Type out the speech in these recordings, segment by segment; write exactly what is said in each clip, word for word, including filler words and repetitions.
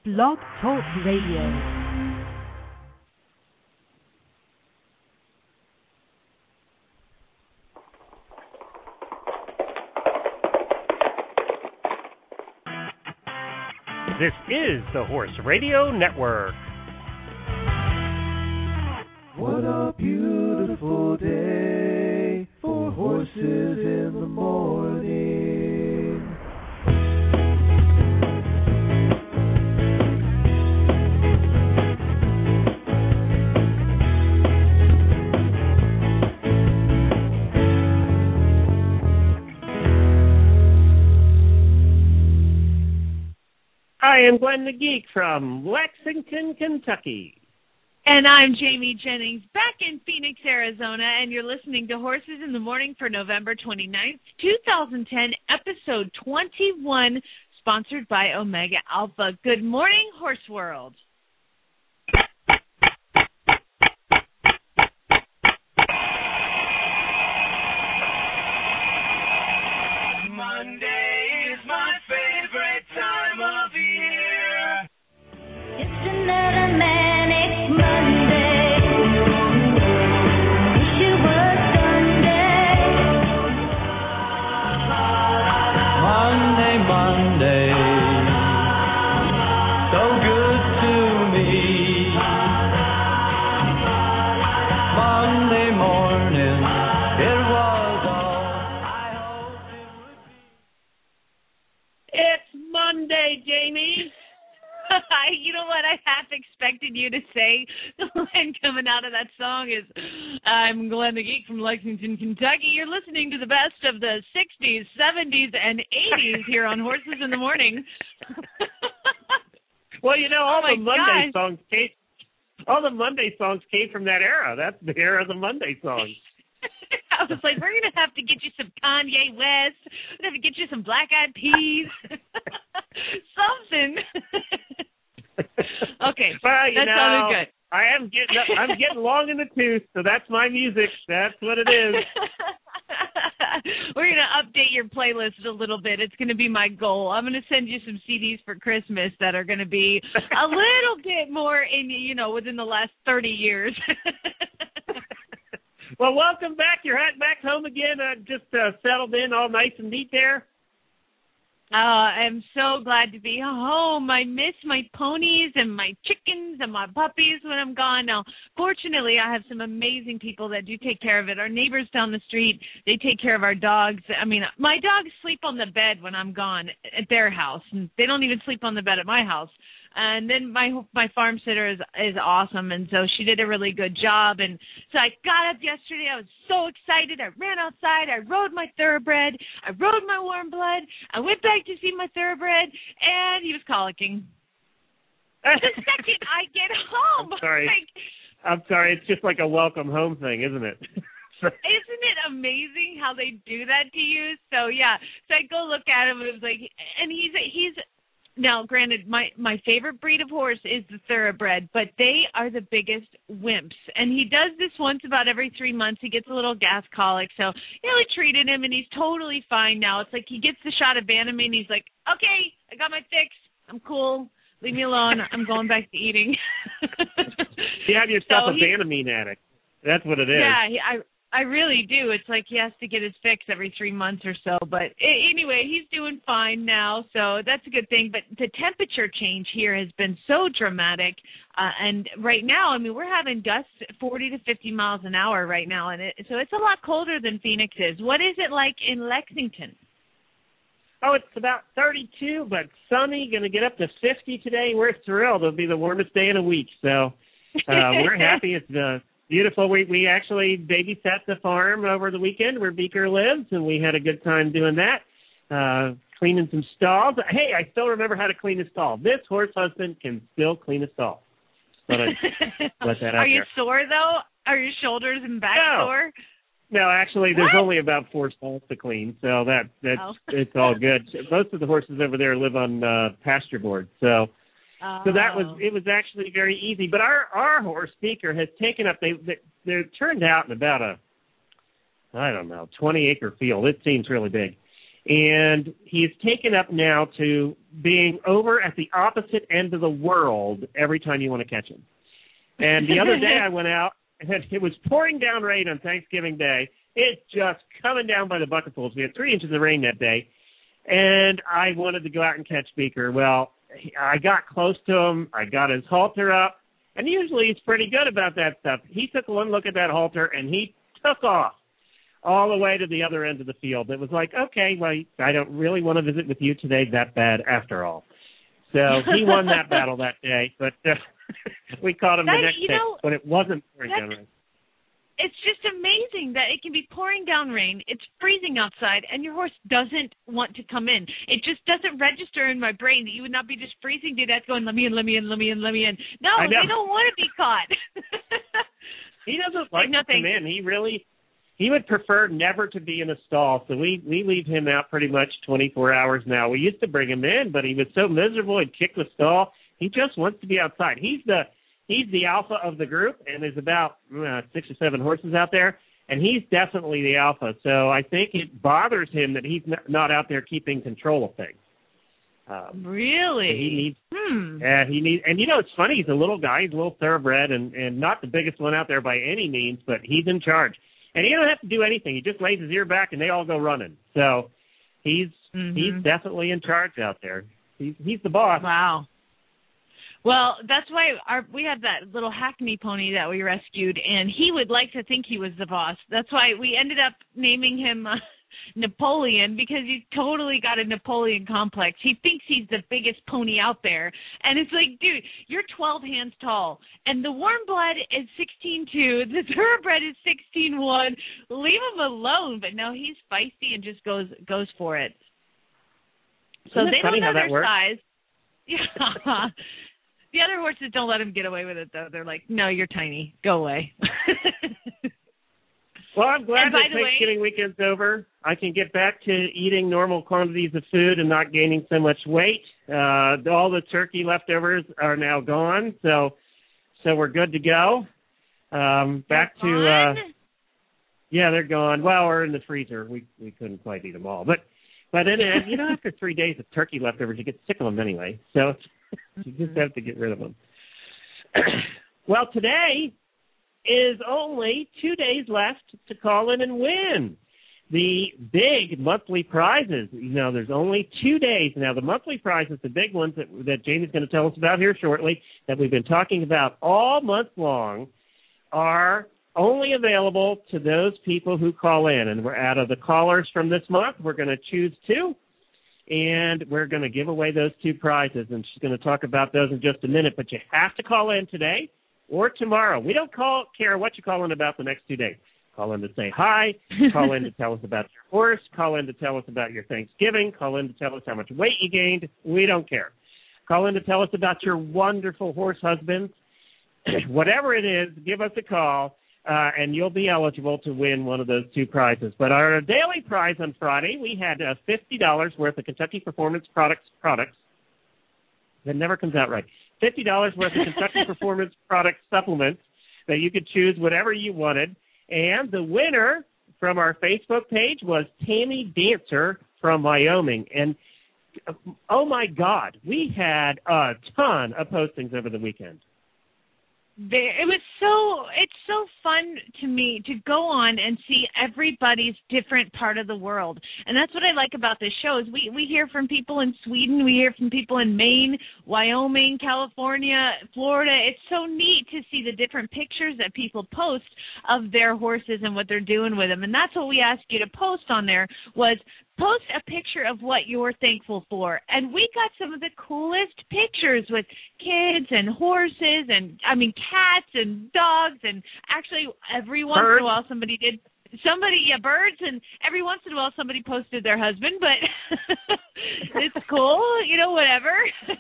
Blog Talk Radio. This is the Horse Radio Network. What a beautiful day for horses in the morning. I am Glenn the Geek from Lexington, Kentucky. And I'm Jamie Jennings, back in Phoenix, Arizona, and you're listening to Horses in the Morning for November twenty-ninth, twenty ten, episode twenty-one, sponsored by Omega Alpha. Good morning, Horse World. Monday is my favorite time of year. It's another manic Monday. Wish it was Sunday. Monday, Monday, so good to me. Monday morning, it was all I hoped it would be. It's Monday, Jamie. You know what I half expected you to say when coming out of that song is, I'm Glenn the Geek from Lexington, Kentucky. You're listening to the best of the sixties, seventies, and eighties here on Horses in the Morning. Well, you know, all Oh the Monday gosh. songs came. All the Monday songs came from that era. That's the era of the Monday songs. I was like, we're going to have to get you some Kanye West. We're going to have to get you some Black Eyed Peas. Something. Okay, Well, you that know, sounded good. I am getting I'm getting long in the tooth, so that's my music. That's what it is. We're going to update your playlist a little bit. It's going to be my goal. I'm going to send you some C Ds for Christmas that are going to be a little bit more in, you know, within the last thirty years. Well, welcome back. You're heading back home again. Uh, just uh, settled in, all nice and neat there. Uh, I'm so glad to be home. I miss my ponies and my chickens and my puppies when I'm gone. Now, fortunately, I have some amazing people that do take care of it. Our neighbors down the street, they take care of our dogs. I mean, my dogs sleep on the bed when I'm gone at their house, and they don't even sleep on the bed at my house. And then my my farm sitter is is awesome, and so she did a really good job. And so I got up yesterday. I was so excited. I ran outside. I rode my thoroughbred. I rode my warm blood. I went back to see my thoroughbred, and he was colicking. The second I get home, I'm sorry. like, I'm sorry. It's just like a welcome home thing, isn't it? isn't it amazing how they do that to you? So yeah, so I go look at him, and it was like, and he's he's. Now, granted, my, my favorite breed of horse is the thoroughbred, but they are the biggest wimps. And he does this once about every three months. He gets a little gas colic. So, you know, we treated him, and he's totally fine now. It's like he gets the shot of Banamine, and he's like, okay, I got my fix. I'm cool. Leave me alone. I'm going back to eating. You have yourself So a he- Banamine addict. That's what it is. Yeah, he, I I really do. It's like he has to get his fix every three months or so. But a- anyway, he's doing fine now, so that's a good thing. But the temperature change here has been so dramatic. Uh, and right now, I mean, we're having gusts forty to fifty miles an hour right now. and it, So it's a lot colder than Phoenix is. What is it like in Lexington? Oh, it's about thirty-two, but sunny. Going to get up to fifty today. We're thrilled. It'll be the warmest day in a week. So uh, we're happy. It's uh, beautiful. We we actually babysat the farm over the weekend where Beaker lives, and we had a good time doing that, uh, cleaning some stalls. Hey, I still remember how to clean a stall. This horse husband can still clean a stall. But I let that out Are you there. sore, though? Are your shoulders and back No. sore? No, actually, there's What? only about four stalls to clean, so that that's Oh. it's all good. Most of the horses over there live on uh, pasture board, so Oh. so that was it was actually very easy. But our our horse Beaker has taken up. They they they're turned out in about a I don't know twenty acre field. It seems really big, And he's taken up now to being over at the opposite end of the world every time you want to catch him. And the other day I went out, and it was pouring down rain on Thanksgiving Day. It's just coming down by the bucketfuls. We had three inches of rain that day. And I wanted to go out and catch Beaker. Well, I got close to him. I got his halter up. And usually he's pretty good about that stuff. He took one look at that halter, and he took off all the way to the other end of the field. It was like, okay, well, I don't really want to visit with you today that bad after all. So he won that battle that day, but uh, we caught him that, the next day know, when it wasn't pouring down rain. It's just amazing that it can be pouring down rain, it's freezing outside, and your horse doesn't want to come in. It just doesn't register in my brain that you would not be just freezing to death going, let me in, let me in, let me in, let me in. No, they don't want to be caught. He doesn't like no, to come in. He really... He would prefer never to be in a stall, so we, we leave him out pretty much twenty-four hours now. We used to bring him in, but he was so miserable he'd kick the stall. He just wants to be outside. He's the he's the alpha of the group, and there's about uh, six or seven horses out there, and he's definitely the alpha. So I think it bothers him that he's not out there keeping control of things. Um, really? He needs. Hmm. Yeah, he needs. And you know, it's funny. He's a little guy. He's a little thoroughbred, and and not the biggest one out there by any means, but he's in charge. And he doesn't have to do anything. He just lays his ear back, and they all go running. So he's mm-hmm. he's definitely in charge out there. He's he's the boss. Wow. Well, that's why our, we have that little Hackney pony that we rescued, and he would like to think he was the boss. That's why we ended up naming him uh, Napoleon, because he's totally got a Napoleon complex. He thinks he's the biggest pony out there. And it's like, dude, you're twelve hands tall, and the warm blood is sixteen two, the thoroughbred is sixteen one. Leave him alone. But no, he's feisty and just goes goes for it. So Isn't they funny don't know how that their works? size. Yeah. The other horses don't let him get away with it, though. They're like, no, you're tiny. Go away. Well, I'm glad and that by the Thanksgiving way, weekend's over. I can get back to eating normal quantities of food and not gaining so much weight. Uh, all the turkey leftovers are now gone, so so we're good to go. Um, back they're to gone? uh, yeah, they're gone. Well, we're in the freezer. We we couldn't quite eat them all, but but then uh, you know, after three days of turkey leftovers, you get sick of them anyway. So you just have to get rid of them. Well, today is only two days left to call in and win the big monthly prizes. You know, there's only two days. Now, the monthly prizes, the big ones that, that Jamie's going to tell us about here shortly, that we've been talking about all month long, are only available to those people who call in. And we're out of the callers from this month, we're going to choose two, and we're going to give away those two prizes. And she's going to talk about those in just a minute. But you have to call in today or tomorrow. We don't call care what you call in about the next two days. Call in to say hi, call in to tell us about your horse, call in to tell us about your Thanksgiving, call in to tell us how much weight you gained. We don't care. Call in to tell us about your wonderful horse husbands. Whatever it is, give us a call, uh, and you'll be eligible to win one of those two prizes. But our daily prize on Friday, we had uh, fifty dollars worth of Kentucky Performance Products products. That never comes out right. fifty dollars worth of Kentucky Performance Product supplements that you could choose whatever you wanted. And the winner from our Facebook page was Tammy Dancer from Wyoming. And, oh, my God, we had a ton of postings over the weekend. There, it was so, it's so fun to me to go on and see everybody's different part of the world. And that's what I like about this show is we, we hear from people in Sweden, we hear from people in Maine, Wyoming, California, Florida. It's so neat to see the different pictures that people post of their horses and what they're doing with them. And that's what we asked you to post on there was post a picture of what you're thankful for. And we got some of the coolest pictures with kids and horses and, I mean, cats and dogs. And actually, every once birds. in a while, somebody did, somebody, yeah, birds. And every once in a while, somebody posted their husband. But it's cool, you know, whatever.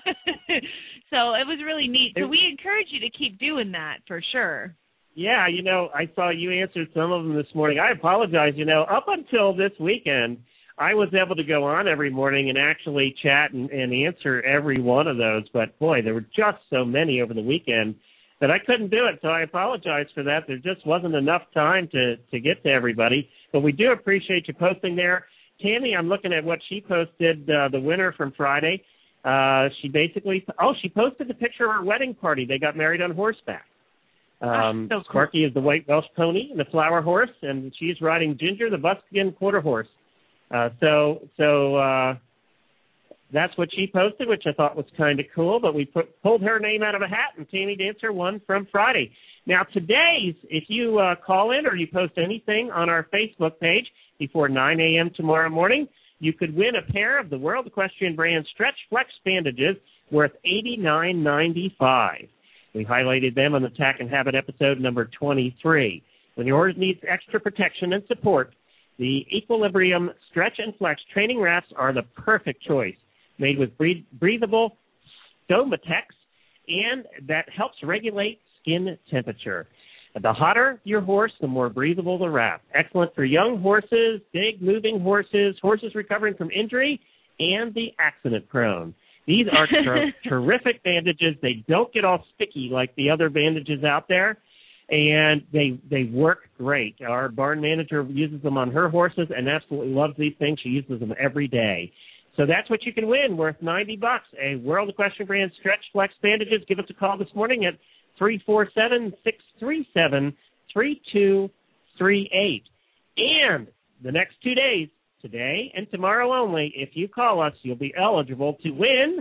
So it was really neat. So we encourage you to keep doing that for sure. Yeah, you know, I saw you answered some of them this morning. I apologize. You know, up until this weekend, I was able to go on every morning and actually chat and, and answer every one of those. But, boy, there were just so many over the weekend that I couldn't do it. So I apologize for that. There just wasn't enough time to, to get to everybody. But we do appreciate you posting there. Tammy, I'm looking at what she posted, uh, the winner from Friday. Uh, she basically, oh, she posted the picture of her wedding party. They got married on horseback. Um, oh, so cool. Sparky is the white Welsh pony and the flower horse, and she's riding Ginger, the buckskin quarter horse. Uh, so, so uh, that's what she posted, which I thought was kind of cool. But we put, pulled her name out of a hat, and Tammy Dancer won from Friday. Now, today's, if you uh, call in or you post anything on our Facebook page before nine a.m. tomorrow morning, you could win a pair of the World Equestrian brand Stretch Flex bandages worth eighty-nine ninety-five. We highlighted them on the Tack and Habit episode number twenty-three. When your horse needs extra protection and support, the Equilibrium Stretch and Flex training wraps are the perfect choice. Made with breathable Stomatex, and that helps regulate skin temperature. The hotter your horse, the more breathable the wrap. Excellent for young horses, big moving horses, horses recovering from injury, and the accident-prone. These are ter- terrific bandages. They don't get all sticky like the other bandages out there, and they they work great. Our barn manager uses them on her horses and absolutely loves these things. She uses them every day. So that's what you can win, worth ninety bucks. A World Equestrian brand Stretch Flex bandages. Give us a call this morning at three four seven, six three seven, three two three eight. And the next two days, today and tomorrow only, if you call us, you'll be eligible to win.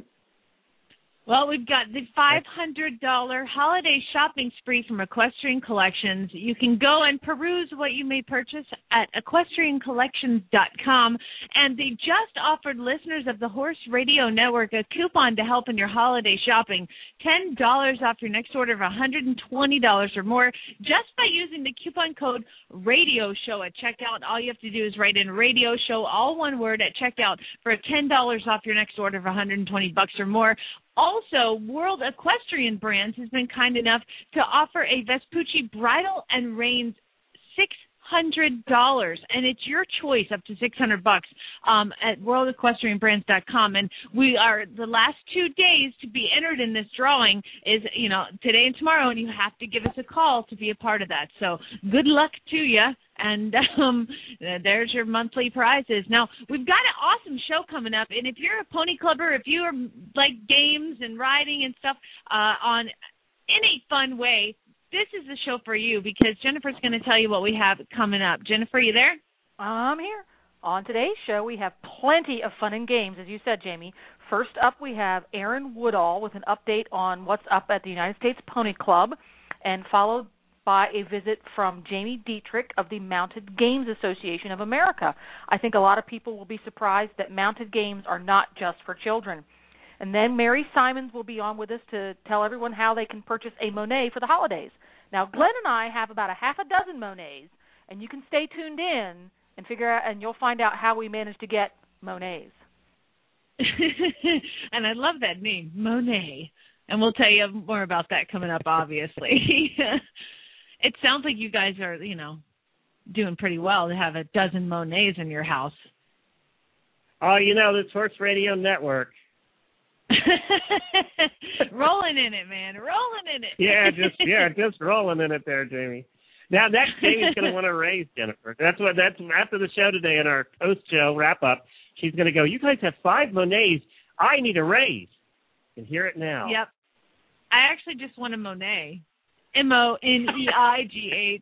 Well, we've got the five hundred dollars holiday shopping spree from Equestrian Collections. You can go and peruse what you may purchase at equestrian collections dot com. And they just offered listeners of the Horse Radio Network a coupon to help in your holiday shopping. ten dollars off your next order of one hundred twenty dollars or more just by using the coupon code Radio Show at checkout. All you have to do is write in Radio Show, all one word, at checkout for ten dollars off your next order of one hundred twenty bucks or more. Also, World Equestrian Brands has been kind enough to offer a Vespucci bridle and reins six hundred dollars, and it's your choice up to six hundred bucks um, at world equestrian brands dot com. And we are the last two days to be entered in this drawing is, you know, today and tomorrow, and you have to give us a call to be a part of that. So good luck to you. And um, there's your monthly prizes. Now, we've got an awesome show coming up. And if you're a pony clubber, if you are like games and riding and stuff uh, on in a fun way, this is the show for you because Jennifer's going to tell you what we have coming up. Jennifer, you there? I'm here. On today's show, we have plenty of fun and games, as you said, Jamie. First up, we have Aaron Woodall with an update on what's up at the United States Pony Club, and followed by a visit from Jamie Dietrich of the Mounted Games Association of America. I think a lot of people will be surprised that mounted games are not just for children. And then Mary Simons will be on with us to tell everyone how they can purchase a Monet for the holidays. Now, Glenn and I have about a half a dozen Monets, and you can stay tuned in and figure out, and you'll find out how we managed to get Monets. And I love that name, Monet. And we'll tell you more about that coming up, obviously. It sounds like you guys are, you know, doing pretty well to have a dozen Monets in your house. Oh, you know, this Horse Radio Network. Rolling in it, man. Rolling in it. yeah, just yeah, just rolling in it there, Jamie. Now that Jamie's going to want to raise Jennifer. That's what. That's after the show today in our post show wrap up. She's going to go. You guys have five Monets. I need a raise. You can hear it now. Yep. I actually just want a Monet. M O N E I G H.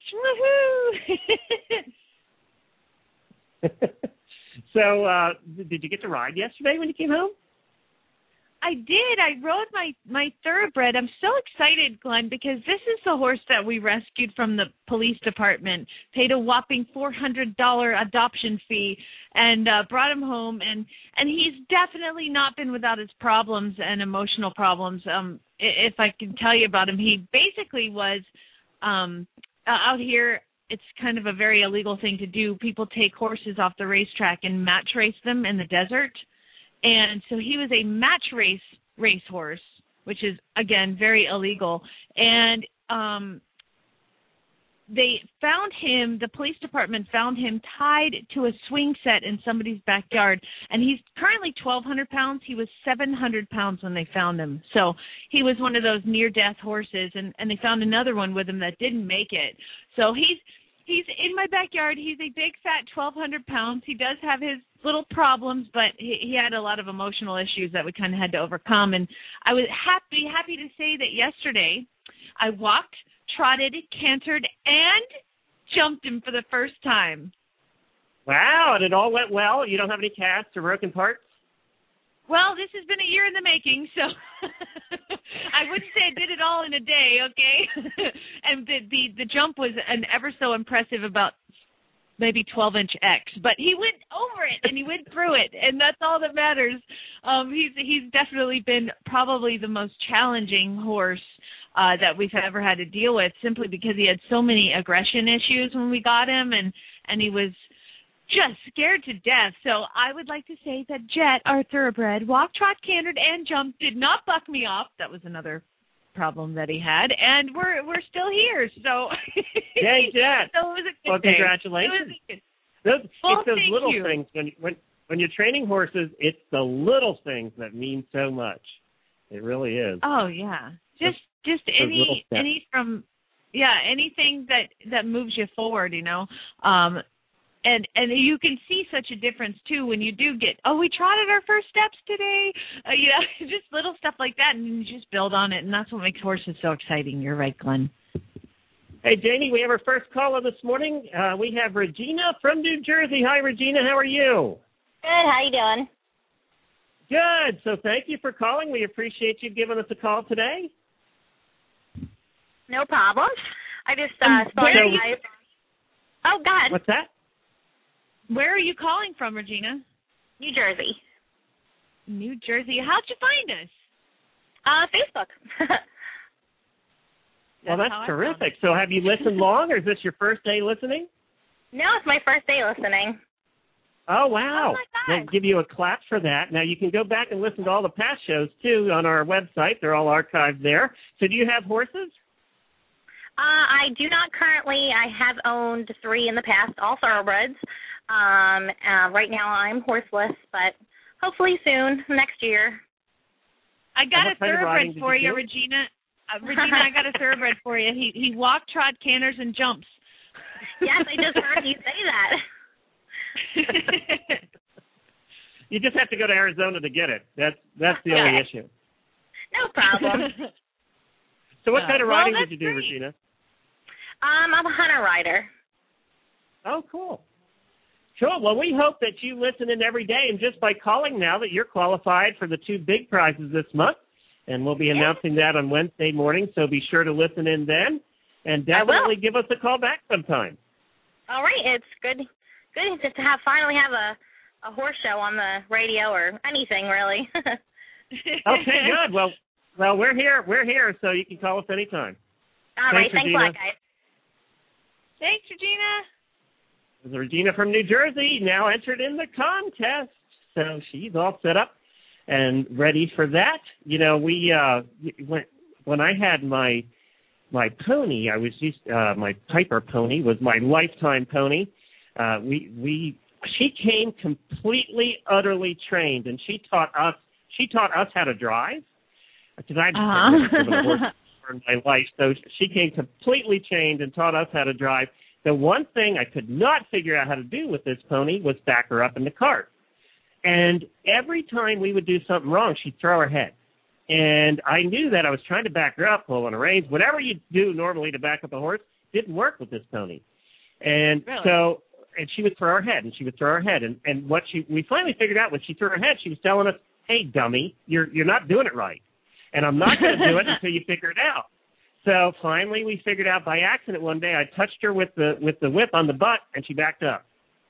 Woohoo! So, uh, did you get to ride yesterday when you came home? I did. I rode my, my thoroughbred. I'm so excited, Glenn, because this is the horse that we rescued from the police department, paid a whopping four hundred dollars adoption fee, and uh, brought him home. And, and he's definitely not been without his problems and emotional problems. Um, if I can tell you about him, he basically was um, out here. It's kind of a very illegal thing to do. People take horses off the racetrack and match race them in the desert. And so he was a match race racehorse, which is, again, very illegal. And um, they found him, the police department found him tied to a swing set in somebody's backyard. And he's currently twelve hundred pounds. He was seven hundred pounds when they found him. So he was one of those near-death horses. And, and they found another one with him that didn't make it. So he's He's in my backyard. He's a big, fat, twelve hundred pounds. He does have his little problems, but he, he had a lot of emotional issues that we kind of had to overcome. And I was happy, happy to say that yesterday I walked, trotted, cantered, and jumped him for the first time. Wow, and it all went well? You don't have any casts or broken parts? Well, this has been a year in the making, so I wouldn't say I did it all in a day, okay? And the, the the jump was an ever so impressive about maybe twelve-inch X, but he went over it and he went through it, and that's all that matters. Um, he's he's definitely been probably the most challenging horse uh, that we've ever had to deal with, simply because he had so many aggression issues when we got him, and and he was just scared to death. So I would like to say that Jet, our thoroughbred, walked, trot, cantered, and jumped, did not buck me off. That was another problem that he had, and we're we're still here. So Yay, Jet! So it was a good well, day. congratulations. It was those, well, it's those thank little you. things when when when you're training horses. It's the little things that mean so much. It really is. Oh yeah, just just those little any steps. any from yeah anything that that moves you forward. You know. Um, And and you can see such a difference, too, when you do get, oh, we trotted our first steps today. Uh, you know, just little stuff like that, and you just build on it, and that's what makes horses so exciting. You're right, Glenn. Hey, Janie, we have our first caller this morning. Uh, we have Regina from New Jersey. Hi, Regina. How are you? Good. How you doing? Good. So thank you for calling. We appreciate you giving us a call today. No problem. I just uh, Um, saw where you are you- guys. Oh, God. What's that? Where are you calling from, Regina? New Jersey. New Jersey. How'd you find us? Uh, Facebook. Well, that's how I found terrific. So have you listened long, or is this your first day listening? No, it's my first day listening. Oh, wow. Oh, my God. We'll give you a clap for that. Now, you can go back and listen to all the past shows, too, on our website. They're all archived there. So do you have horses? Uh, I do not currently. I have owned three in the past, all thoroughbreds. Um, uh, right now I'm horseless, but hopefully soon, next year. I got And a what kind of riding thoroughbred did for you you, do? Regina. Uh, Regina, I got a thoroughbred for you. He he walked, trot, canters, and jumps. Yes, I just heard you say that. You just have to go to Arizona to get it. That's that's the only Okay. issue. No problem. So what Uh, kind of well, riding that's did you do, great. Regina? Um, I'm a hunter rider. Oh, cool. Cool. Well, we hope that you listen in every day, and just by calling now that you're qualified for the two big prizes this month, and we'll be announcing that on Wednesday morning, so be sure to listen in then, and I will. definitely give us a call back sometime. All right, it's good, good just to have finally have a, a horse show on the radio or anything really. Okay, good. Well, well, we're here. We're here, so you can call us anytime. All right, Thanks, thanks a Regina. lot, guys. Thanks, Regina. This is Regina from New Jersey, now entered in the contest. So she's all set up and ready for that. You know, we uh, when when I had my my pony, I was used uh, my Piper pony was my lifetime pony. Uh, we we she came completely, utterly trained, and she taught us she taught us how to drive because I'd Uh-huh. never driven a horse in my life. So she came completely trained and taught us how to drive. The one thing I could not figure out how to do with this pony was back her up in the cart. And every time we would do something wrong, she'd throw her head. And I knew that I was trying to back her up, pull on a reins. Whatever you do normally to back up a horse didn't work with this pony. And Really? so, and she would throw her head, and she would throw her head. And, and what she, we finally figured out when she threw her head, she was telling us, hey, dummy, you're, you're not doing it right. And I'm not going to do it until you figure it out. So finally, we figured out by accident one day. I touched her with the with the whip on the butt, and she backed up.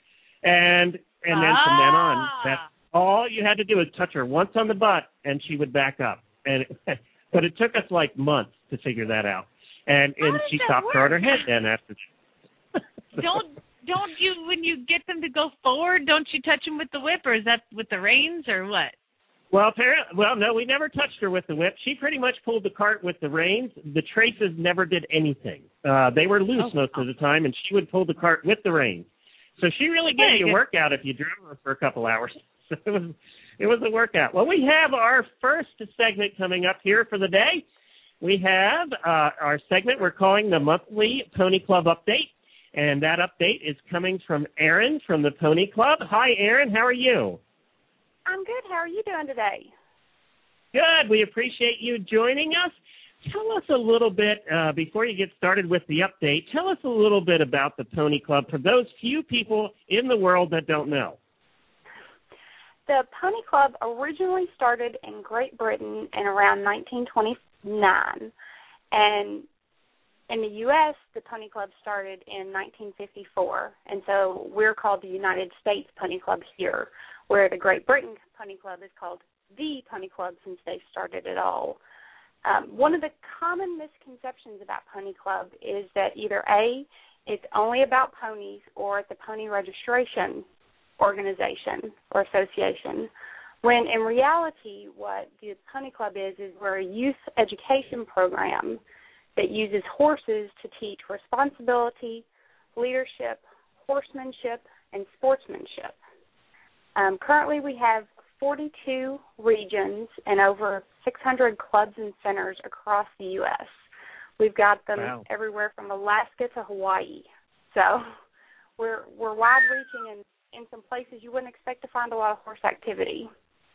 And and then from then on, Ah. that's all you had to do was touch her once on the butt, and she would back up. And but it took us like months to figure that out. And How and does she that stopped throwing her work? head then after. So- Don't don't you when you get them to go forward? Don't you touch them with the whip, or is that with the reins, or what? Well, apparently, well, no, we never touched her with the whip. She pretty much pulled the cart with the reins. The traces never did anything. Uh, they were loose Oh, most of the time, and she would pull the cart with the reins. So she really gave Very you a good. workout if you drove her for a couple hours. So it was, it was a workout. Well, we have our first segment coming up here for the day. We have uh, our segment we're calling the Monthly Pony Club Update. And that update is coming from Erin from the Pony Club. Hi, Erin. How are you? I'm good. How are you doing today? Good. We appreciate you joining us. Tell us a little bit, uh, before you get started with the update, tell us a little bit about the Pony Club for those few people in the world that don't know. The Pony Club originally started in Great Britain in around nineteen twenty-nine, and in the U S, the Pony Club started in nineteen fifty-four, and so we're called the United States Pony Club here, where the Great Britain Pony Club is called the Pony Club since they started it all. Um, one of the common misconceptions about Pony Club is that either A, it's only about ponies, or it's a pony registration organization or association, when in reality what the Pony Club is is we're a youth education program that uses horses to teach responsibility, leadership, horsemanship, and sportsmanship. Um, currently we have forty-two regions and over six hundred clubs and centers across the U S. We've got them wow. everywhere from Alaska to Hawaii. So we're we're wide-reaching and in some places you wouldn't expect to find a lot of horse activity.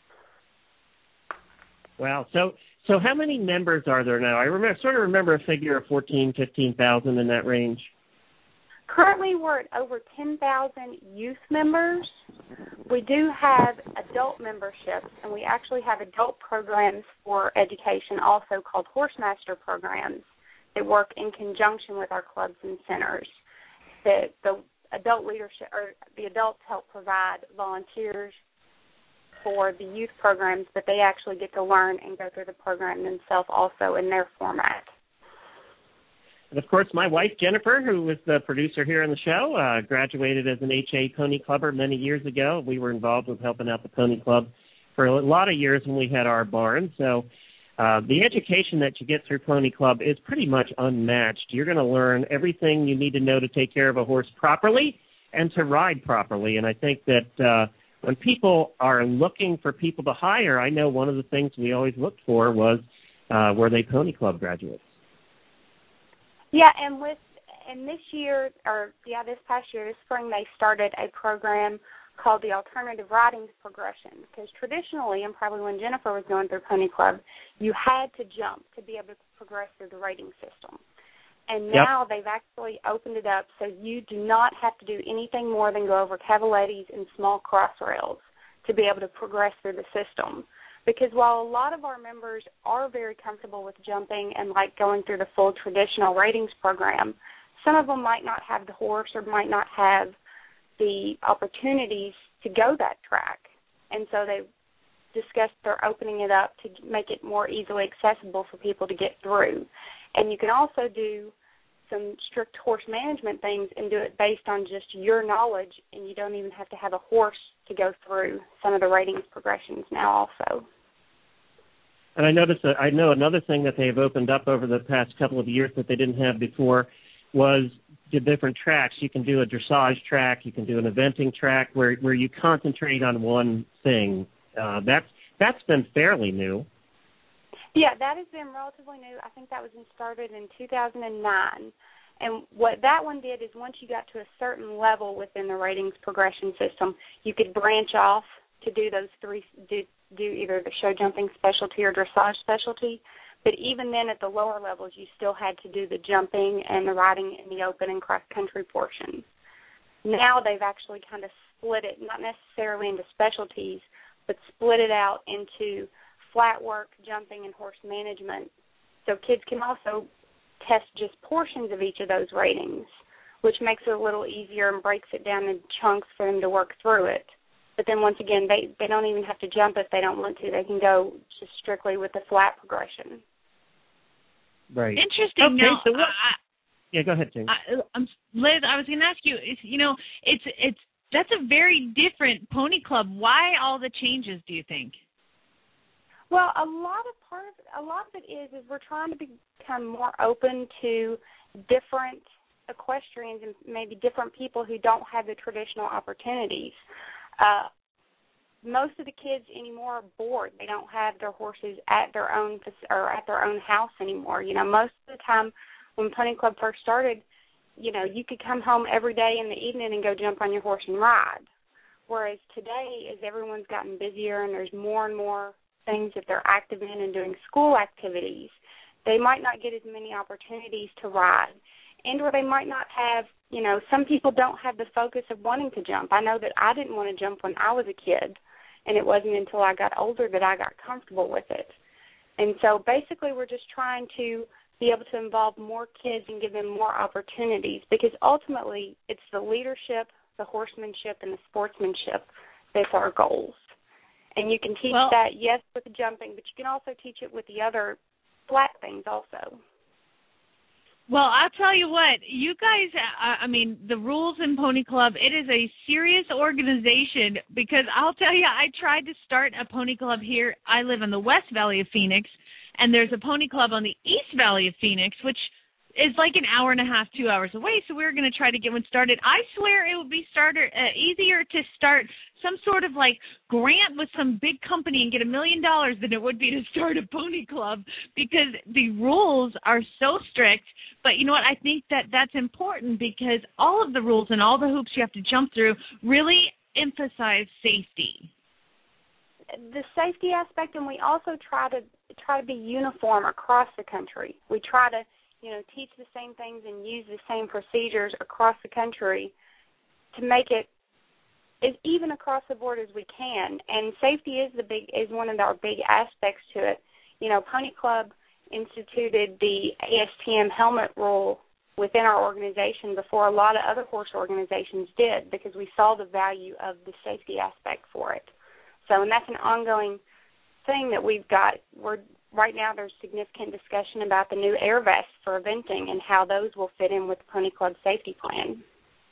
Wow. So so how many members are there now? I remember, sort of remember a figure of fourteen, fifteen thousand in that range. Currently we're at over ten thousand youth members. We do have adult memberships, and we actually have adult programs for education also called Horsemaster programs that work in conjunction with our clubs and centers. The, the adult leadership, or the adults help provide volunteers for the youth programs, but they actually get to learn and go through the program themselves also in their format. And, of course, my wife, Jennifer, who was the producer here on the show, uh, graduated as an H A Pony Clubber many years ago. We were involved with helping out the Pony Club for a lot of years when we had our barn. So uh, the education that you get through Pony Club is pretty much unmatched. You're going to learn everything you need to know to take care of a horse properly and to ride properly. And I think that uh, when people are looking for people to hire, I know one of the things we always looked for was uh, were they Pony Club graduates? Yeah, and with and this year, or yeah, this past year, this spring, they started a program called the Alternative Riding Progression, because traditionally, and probably when Jennifer was going through Pony Club, you had to jump to be able to progress through the rating system. And now yep. they've actually opened it up so you do not have to do anything more than go over cavalettes and small cross rails to be able to progress through the system. Because while a lot of our members are very comfortable with jumping and like going through the full traditional ratings program, some of them might not have the horse or might not have the opportunities to go that track. And so they've discussed they're opening it up to make it more easily accessible for people to get through. And you can also do some strict horse management things and do it based on just your knowledge, and you don't even have to have a horse to go through some of the ratings progressions now also. And I noticed that I know another thing that they've opened up over the past couple of years that they didn't have before was the different tracks. You can do a dressage track, you can do an eventing track where, where you concentrate on one thing. Uh, that's that's been fairly new. Yeah, that has been relatively new. I think that was started in two thousand nine. And what that one did is once you got to a certain level within the ratings progression system, you could branch off to do those three, do, do either the show jumping specialty or dressage specialty. But even then at the lower levels, you still had to do the jumping and the riding in the open and cross-country portion. Now they've actually kind of split it, not necessarily into specialties, but split it out into flat work, jumping, and horse management. So kids can also test just portions of each of those ratings, which makes it a little easier and breaks it down in chunks for them to work through it. But then once again, they, they don't even have to jump if they don't want to. They can go just strictly with the flat progression. Right. Interesting. Okay, now, so what, I, yeah, go ahead, James. I, I'm, Liz, I was going to ask you, if, you know, it's it's that's a very different Pony Club. Why all the changes, do you think? Well, a lot of part of a lot of it is is we're trying to become more open to different equestrians and maybe different people who don't have the traditional opportunities. Uh, most of the kids anymore are bored. They don't have their horses at their own or at their own house anymore. You know, most of the time when Pony Club first started, you know, you could come home every day in the evening and go jump on your horse and ride. Whereas today, as everyone's gotten busier and there's more and more things that they're active in and doing school activities, they might not get as many opportunities to ride. And or they might not have, you know, some people don't have the focus of wanting to jump. I know that I didn't want to jump when I was a kid, and it wasn't until I got older that I got comfortable with it. And so basically we're just trying to be able to involve more kids and give them more opportunities, because ultimately it's the leadership, the horsemanship, and the sportsmanship that's our goals. And you can teach well, that, yes, with the jumping, but you can also teach it with the other flat things also. Well, I'll tell you what, you guys, I mean, the Rules in Pony Club, it is a serious organization, because I'll tell you, I tried to start a pony club here. I live in the West Valley of Phoenix, and there's a pony club on the East Valley of Phoenix, which is like an hour and a half, two hours away, so we were going to try to get one started. I swear it would be starter uh, easier to start some sort of like grant with some big company and get a million dollars than it would be to start a pony club, because the rules are so strict. But you know what? I think that that's important, because all of the rules and all the hoops you have to jump through really emphasize safety. The safety aspect, and we also try to try to be uniform across the country. We try to, you know, teach the same things and use the same procedures across the country to make it as even across the board as we can. And safety is the big is one of our big aspects to it. You know, Pony Club instituted the A S T M helmet rule within our organization before a lot of other horse organizations did, because we saw the value of the safety aspect for it. So, and that's an ongoing thing that we've got. We're right now there's significant discussion about the new air vests for eventing and how those will fit in with the Pony Club safety plan.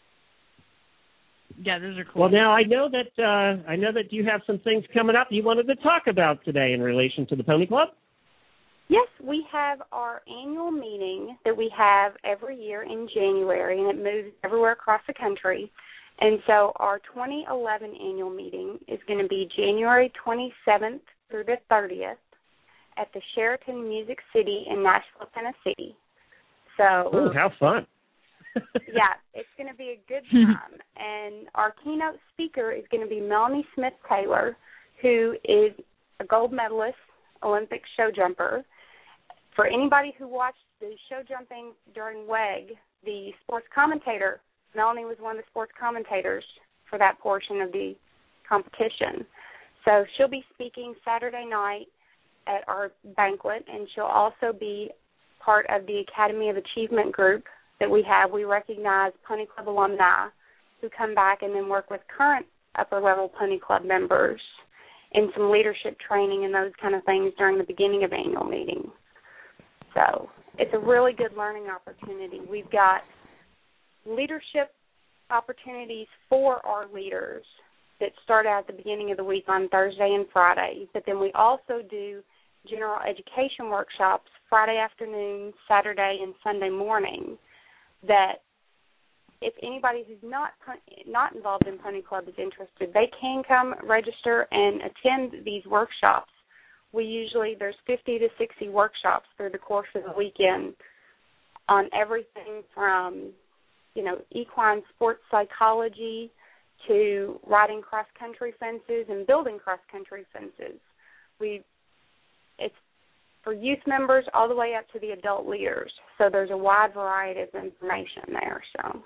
Yeah, those are cool. Well, now I know that uh, I know that you have some things coming up you wanted to talk about today in relation to the Pony Club. Yes, we have our annual meeting that we have every year in January, and it moves everywhere across the country. And so our twenty eleven annual meeting is going to be January twenty-seventh through the thirtieth at the Sheraton Music City in Nashville, Tennessee. So, ooh, how fun. Yeah, it's going to be a good time. And our keynote speaker is going to be Melanie Smith-Taylor, who is a gold medalist, Olympic show jumper. For anybody who watched the show jumping during W E G, the sports commentator, Melanie was one of the sports commentators for that portion of the competition. So she'll be speaking Saturday night at our banquet, and she'll also be part of the Academy of Achievement group that we have. We recognize Pony Club alumni who come back and then work with current upper-level Pony Club members in some leadership training and those kind of things during the beginning of annual meeting. So it's a really good learning opportunity. We've got leadership opportunities for our leaders that start out at the beginning of the week on Thursday and Friday, but then we also do general education workshops Friday afternoon, Saturday, and Sunday morning that if anybody who's not not involved in Pony Club is interested, they can come register and attend these workshops. We usually, there's fifty to sixty workshops through the course of the weekend on everything from, you know, equine sports psychology to riding cross-country fences and building cross-country fences. We, it's for youth members all the way up to the adult leaders. So there's a wide variety of information there. So.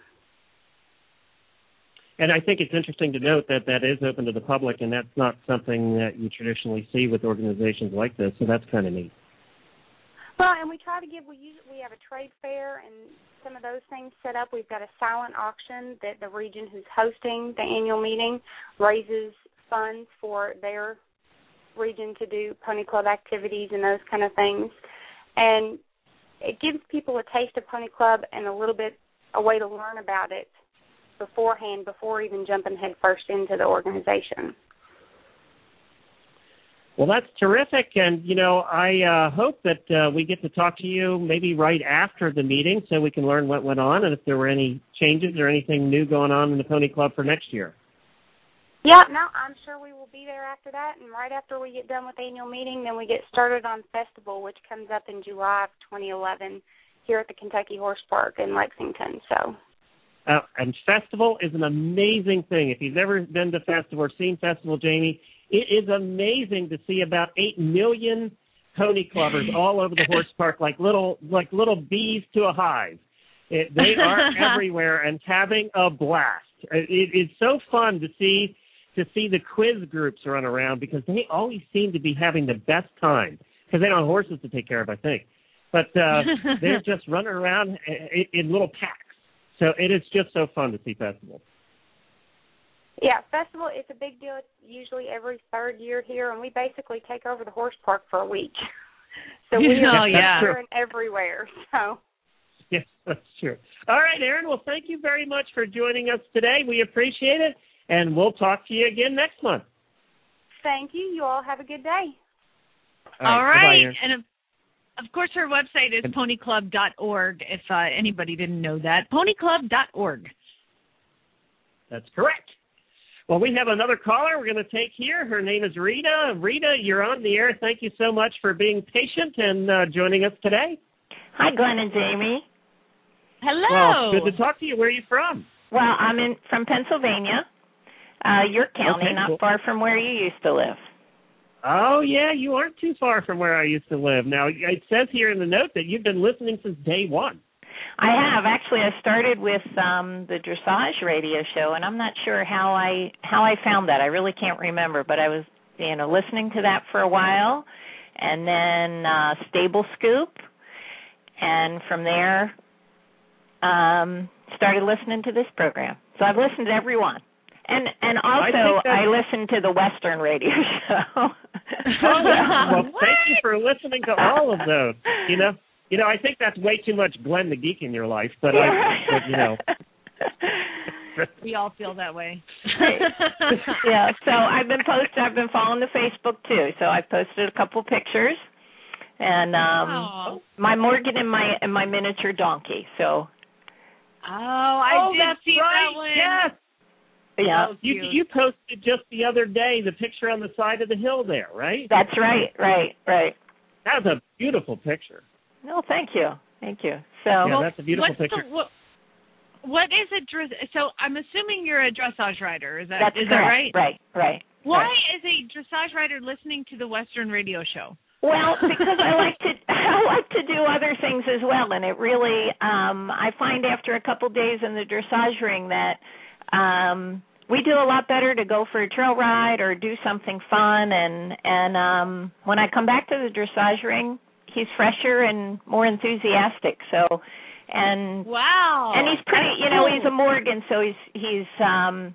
And I think it's interesting to note that that is open to the public, and that's not something that you traditionally see with organizations like this, so that's kind of neat. Well, and we try to give, we use, we have a trade fair and some of those things set up. We've got a silent auction that the region who's hosting the annual meeting raises funds for their region to do Pony Club activities and those kind of things. And it gives people a taste of Pony Club and a little bit, a way to learn about it beforehand, before even jumping headfirst into the organization. Well, that's terrific, and, you know, I uh, hope that uh, we get to talk to you maybe right after the meeting so we can learn what went on and if there were any changes or anything new going on in the Pony Club for next year. Yeah, no, I'm sure we will be there after that, and right after we get done with the annual meeting, then we get started on Festival, which comes up in July of twenty eleven, here at the Kentucky Horse Park in Lexington. So. Uh, and festival is an amazing thing. If you've ever been to festival or seen festival, Jamie, it is amazing to see about eight million pony clubbers all over the horse park, like little like little bees to a hive. It, they are everywhere and having a blast. It, it's so fun to see to see the quiz groups run around because they always seem to be having the best time because they don't have horses to take care of, I think. But uh, they're just running around in, in little packs. So it is just so fun to see festival. Yeah, festival, it's a big deal. It's usually every third year here, and we basically take over the horse park for a week. So we are oh, yeah. here and everywhere. So. Yes, that's true. All right, Erin, well, thank you very much for joining us today. We appreciate it, and we'll talk to you again next month. Thank you. You all have a good day. All All right. right. Bye-bye, And of, of course, her website is pony club dot org, if uh, anybody didn't know that. pony club dot org. That's correct. Well, we have another caller we're going to take here. Her name is Rita. Rita, you're on the air. Thank you so much for being patient and uh, joining us today. Hi, Glenn and Jamie. Hello. Well, good to talk to you. Where are you from? Well, I'm in from Pennsylvania, uh, York County, Okay, not cool. far from where you used to live. Oh, yeah, you aren't too far from where I used to live. Now, it says here in the note that you've been listening since day one. I have actually. I started with um, the dressage radio show, and I'm not sure how I how I found that. I really can't remember, but I was you know listening to that for a while, and then uh, Stable Scoop, and from there um, started listening to this program. So I've listened to every one. And and also, I, I listen to the Western radio show. Oh, well, thank you for listening to all of those. You know, you know, I think that's way too much Glenn the Geek in your life, but, I, but you know. We all feel that way. Yeah, so I've been posting, I've been following the Facebook too. So I've posted a couple pictures, and um, my Morgan and my and my miniature donkey. So. Oh, I oh, did that's see right. that one. Yes. Yeah. You you posted just the other day the picture on the side of the hill there, right? That's right, right, right. That was a beautiful picture. No, thank you, thank you. So yeah, that's a beautiful What's picture. The, what, what is a dress? So I'm assuming you're a dressage rider. Is that that's is correct. that right? Right, right. Why right. is a dressage rider listening to the Western radio show? Well, because I like to I like to do other things as well, and it really um, I find after a couple days in the dressage ring that um, we do a lot better to go for a trail ride or do something fun, and and um, when I come back to the dressage ring, he's fresher and more enthusiastic. So, and wow, and he's pretty. That's you know, cool. he's a Morgan, so he's he's um,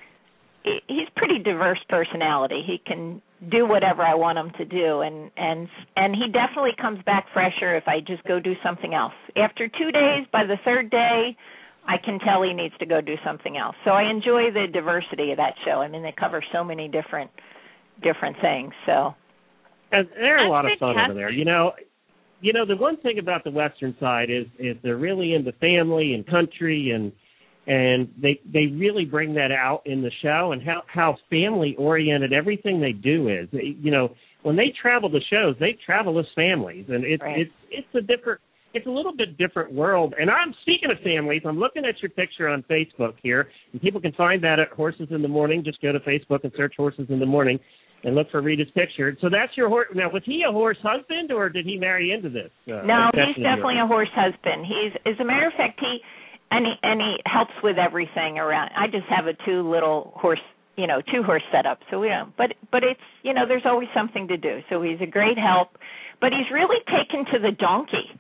he's pretty diverse personality. He can do whatever I want him to do, and and and he definitely comes back fresher if I just go do something else. After two days, by the third day, I can tell he needs to go do something else. So I enjoy the diversity of that show. I mean, they cover so many different different things. So and they're That's a lot of fun fantastic. over there. You know, you know the one thing about the Western side is is they're really into family and country, and and they they really bring that out in the show, and how how family oriented everything they do is. You know, when they travel the shows, they travel as families, and it's Right. it's it's a different. It's a little bit different world. And I'm speaking of families, I'm looking at your picture on Facebook here, and people can find that at Horses in the Morning. Just go to Facebook and search Horses in the Morning and look for Rita's picture. So that's your horse. Now, was he a horse husband, or did he marry into this? Uh, no, obsession he's of yours? definitely a horse husband. He's, as a matter of fact, he and he and he helps with everything around. I just have a two little horse, you know, two horse setup. So we don't. But but it's you know, there's always something to do. So he's a great help. But he's really taken to the donkey.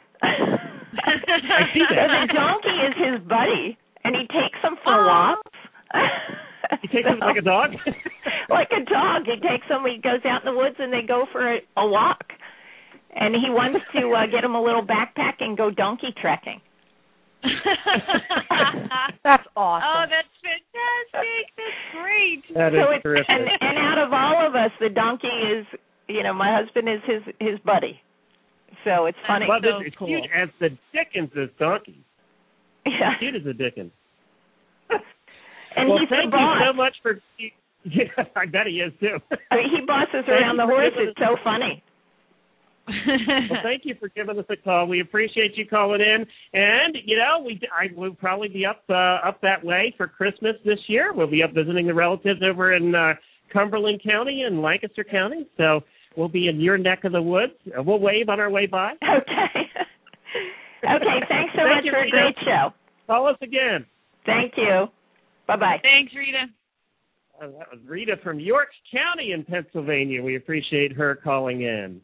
I see that. So the donkey is his buddy, and he takes him for Oh. walks. He takes him like a dog? Like a dog. He takes him, he goes out in the woods, and they go for a, a walk. And he wants to uh, get him a little backpack and go donkey trekking. That's awesome. Oh, that's fantastic. That's great. That so is it's, terrific. and, and out of all of us, the donkey is, you know, my husband is his his buddy. So it's funny. Well, so it's cool. cute as the Dickens is donkey. Yeah. Cute as the Dickens. And well, he's thank the boss. you so much for. Yeah, I bet he is too. I mean, he bosses Thank around you the for horse. giving It's so funny. Well, thank you for giving us a call. We appreciate you calling in. And, you know, we I will probably be up uh, up that way for Christmas this year. We'll be up visiting the relatives over in uh, Cumberland County and Lancaster County. So we'll be in your neck of the woods. Uh, we'll wave on our way by. Okay. Okay, thanks so Thank much you, for a Rita. great show. Call us again. Thank you. Bye-bye. Thanks, Rita. Uh, that was Rita from York County in Pennsylvania. We appreciate her calling in.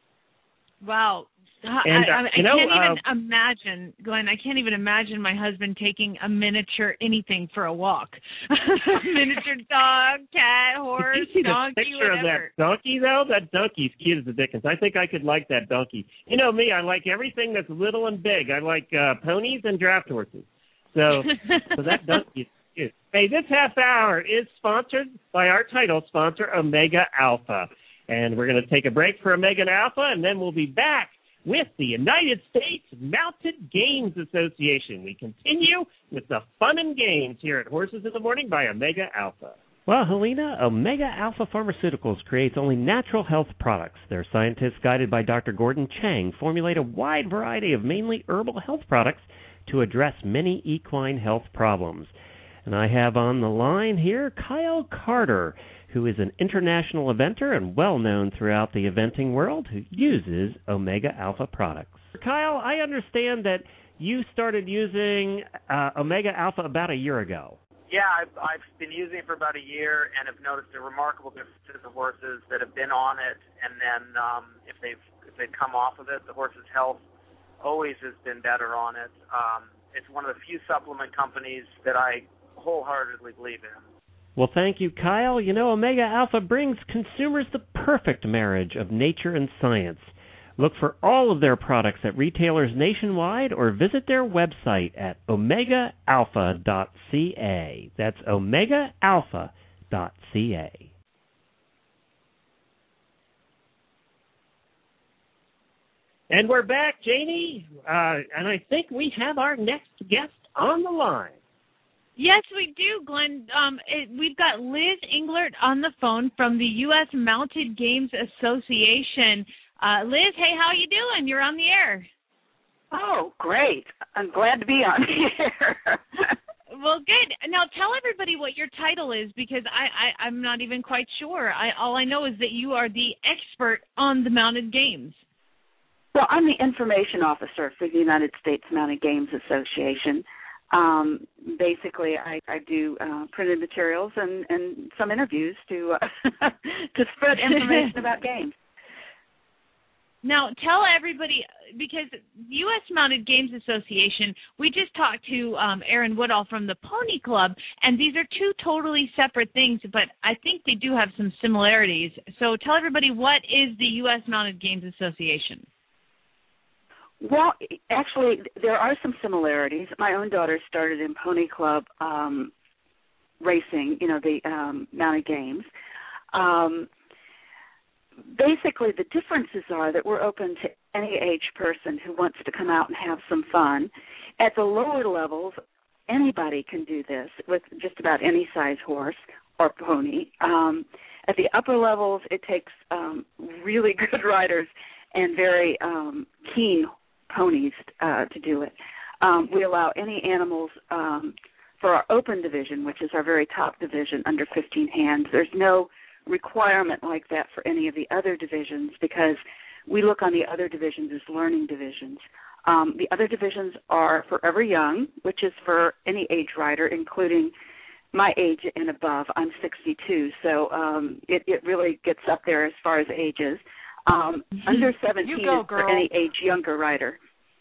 Wow. And, I, I, uh, I you know, can't even uh, imagine, Glenn, I can't even imagine my husband taking a miniature anything for a walk. Miniature dog, cat, horse, Did you see the donkey, picture whatever. of that donkey, though? That donkey's cute as the dickens. I think I could like that donkey. You know me, I like everything that's little and big. I like uh, ponies and draft horses. So, so that donkey is cute. Hey, this half hour is sponsored by our title sponsor, Omega Alpha. And we're going to take a break for Omega Alpha, and then we'll be back with the United States Mounted Games Association. We continue with the fun and games here at Horses in the Morning by Omega Alpha. Well, Helena, Omega Alpha Pharmaceuticals creates only natural health products. Their scientists, guided by Doctor Gordon Chang, formulate a wide variety of mainly herbal health products to address many equine health problems. And I have on the line here Kyle Carter, who is an international eventer and well-known throughout the eventing world, who uses Omega Alpha products. Kyle, I understand that you started using uh, Omega Alpha about a year ago. Yeah, I've, I've been using it for about a year and have noticed a remarkable difference in the horses that have been on it, and then um, if they've if they've come off of it, the horse's health always has been better on it. Um, it's one of the few supplement companies that I wholeheartedly believe in. Well, thank you, Kyle. You know, Omega Alpha brings consumers the perfect marriage of nature and science. Look for all of their products at retailers nationwide or visit their website at omega alpha dot c a. That's omega alpha dot c a. And we're back, Janie, uh, and I think we have our next guest on the line. Yes, we do, Glenn. Um, it, we've got Liz Englert on the phone from the U S Mounted Games Association. Uh, Liz, hey, how you doing? You're on the air. Oh, great. I'm glad to be on the air. Well, good. Now, tell everybody what your title is, because I, I, I'm not even quite sure. I, all I know is that you are the expert on the Mounted Games. Well, I'm the information officer for the United States Mounted Games Association. Um, basically, I, I do uh, printed materials and, and some interviews to uh, to spread information about games. Now, tell everybody, because U S Mounted Games Association, we just talked to um, Aaron Woodall from the Pony Club, and these are two totally separate things, but I think they do have some similarities. So tell everybody, what is the U S Mounted Games Association? Well, actually, there are some similarities. My own daughter started in Pony Club um, racing, you know, the um, Mounted Games. Um, basically, the differences are that we're open to any age person who wants to come out and have some fun. At the lower levels, anybody can do this with just about any size horse or pony. Um, at the upper levels, it takes um, really good riders and very um, keen ponies uh, to do it. Um, we allow any animals um, for our open division, which is our very top division, under fifteen hands. There's no requirement like that for any of the other divisions because we look on the other divisions as learning divisions. Um, the other divisions are Forever Young, which is for any age rider, including my age and above. I'm sixty-two, so um, it, it really gets up there as far as ages. Um, under seventeen go, is for any age younger rider.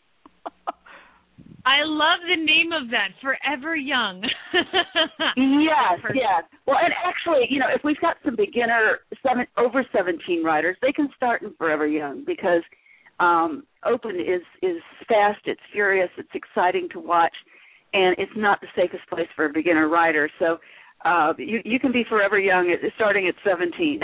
I love the name of that, Forever Young. Yes, yes. Well, and actually, you know, if we've got some beginner seven, over seventeen riders, they can start in Forever Young because um, open is, is fast, it's furious, it's exciting to watch, and it's not the safest place for a beginner rider. So uh, you, you can be Forever Young at, starting at seventeen.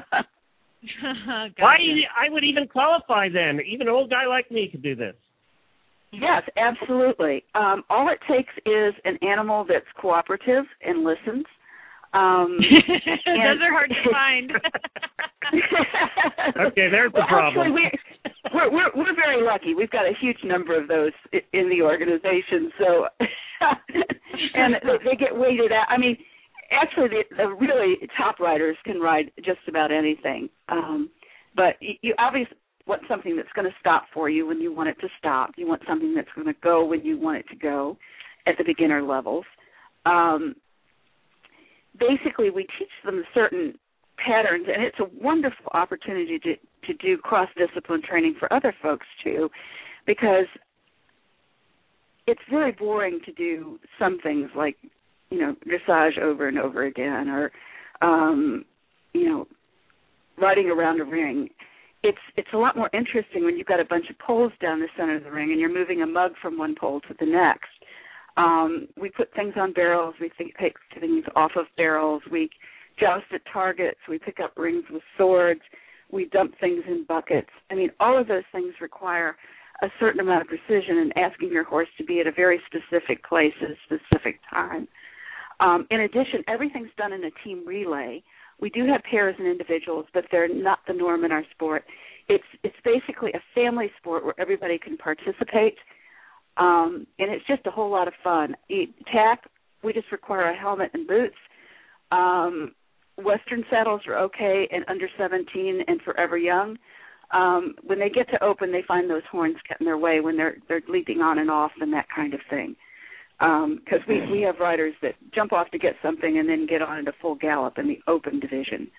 Why? I would even qualify then. Even an old guy like me could do this. Yes, absolutely. Um, all it takes is an animal that's cooperative and listens. Um, and those are hard to find. Okay, there's the well, problem. Actually, we, we're, we're we're very lucky. We've got a huge number of those in the organization. So, and they get weighted out. I mean, actually, the, the really top riders can ride just about anything. Um, but you, you obviously want something that's going to stop for you when you want it to stop. You want something that's going to go when you want it to go at the beginner levels. Um, basically, we teach them certain patterns, and it's a wonderful opportunity to, to do cross-discipline training for other folks, too, because it's very boring to do some things like, you know, dressage over and over again, or, um, you know, riding around a ring. It's it's a lot more interesting when you've got a bunch of poles down the center of the ring and you're moving a mug from one pole to the next. Um, we put things on barrels. We think, take things off of barrels. We joust at targets. We pick up rings with swords. We dump things in buckets. I mean, all of those things require a certain amount of precision and asking your horse to be at a very specific place at a specific time. Um, in addition, everything's done in a team relay. We do have pairs and individuals, but they're not the norm in our sport. It's it's basically a family sport where everybody can participate, um, and it's just a whole lot of fun. Tack, we just require a helmet and boots. Um, Western saddles are okay and under seventeen and forever young. Um, when they get to open, they find those horns get in their way when they're they're leaping on and off and that kind of thing. Because um, we, we have riders that jump off to get something and then get on into full gallop in the open division.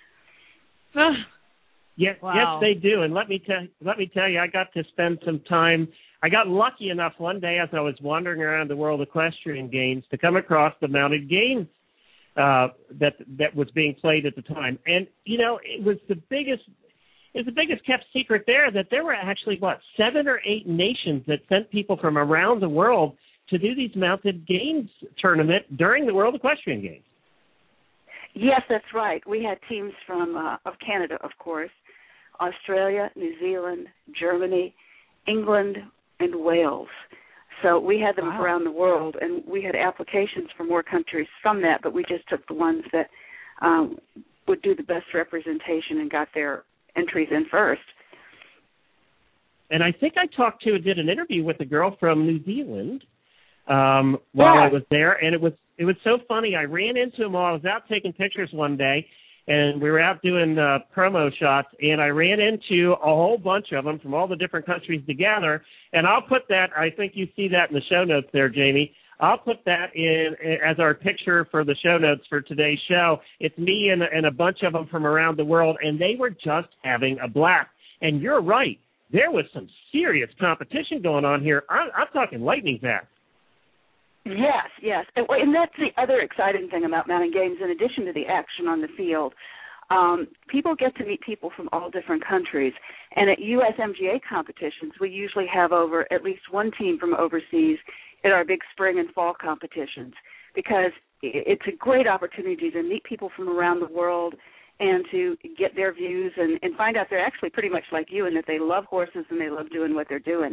yes, wow. yes, they do. And let me tell let me tell you, I got to spend some time. I got lucky enough one day as I was wandering around the World Equestrian Games to come across the mounted games uh, that that was being played at the time. And you know, it was the biggest. It was the biggest kept secret there that there were actually what seven or eight nations that sent people from around the world to do these mounted games tournament during the World Equestrian Games. Yes, that's right. We had teams from uh, of Canada, of course, Australia, New Zealand, Germany, England, and Wales. So we had them wow. around the world, and we had applications for more countries from that, but we just took the ones that um, would do the best representation and got their entries in first. And I think I talked to, did an interview with a girl from New Zealand um, while yeah. I was there, and it was it was so funny. I ran into them while I was out taking pictures one day, and we were out doing uh, promo shots, and I ran into a whole bunch of them from all the different countries together. And I'll put that, I think you see that in the show notes there, Jamie. I'll put that in as our picture for the show notes for today's show. It's me and, and a bunch of them from around the world, and they were just having a blast. And you're right. There was some serious competition going on here. I'm, I'm talking lightning fast. Yes, yes. And, and that's the other exciting thing about mountain games, in addition to the action on the field. Um, people get to meet people from all different countries. And at U S M G A competitions, we usually have over at least one team from overseas at our big spring and fall competitions, because it's a great opportunity to meet people from around the world and to get their views and, and find out they're actually pretty much like you and that they love horses and they love doing what they're doing.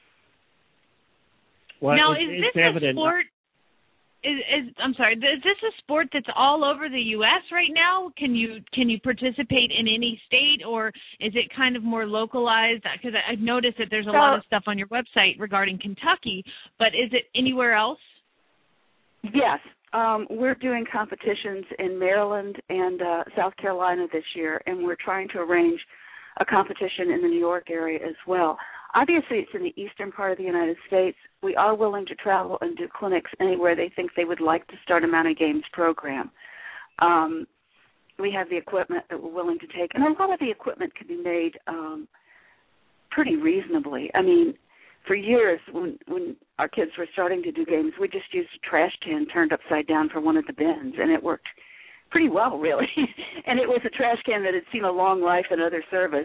Well, now, it's, is it's this evident. a sport? Is, is I'm sorry. Is this a sport that's all over the U S right now? Can you can you participate in any state, or is it kind of more localized? Because I've noticed that there's a so, lot of stuff on your website regarding Kentucky, but is it anywhere else? Yes, um, we're doing competitions in Maryland and uh, South Carolina this year, and we're trying to arrange a competition in the New York area as well. Obviously, it's in the eastern part of the United States. We are willing to travel and do clinics anywhere they think they would like to start a mounted games program. Um, we have the equipment that we're willing to take, and a lot of the equipment can be made um, pretty reasonably. I mean, for years, when, when our kids were starting to do games, we just used a trash can turned upside down for one of the bins, and it worked pretty well, really. And it was a trash can that had seen a long life and other service.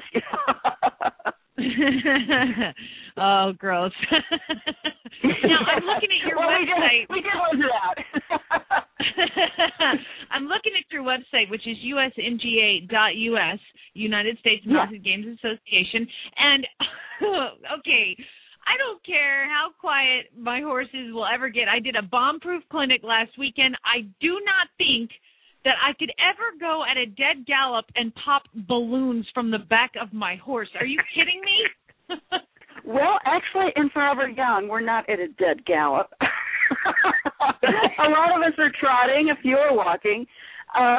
Oh, gross. Now, I'm looking at your well, website. We did, we did close it out. I'm looking at your website, which is U S M G A dot U S, United States Mounted yeah. Games Association. And, okay, I don't care how quiet my horses will ever get. I did a bomb-proof clinic last weekend. I do not think that I could ever go at a dead gallop and pop balloons from the back of my horse. Are you kidding me? Well, actually, in Forever Young, we're not at a dead gallop. A lot of us are trotting, a few are walking. Um,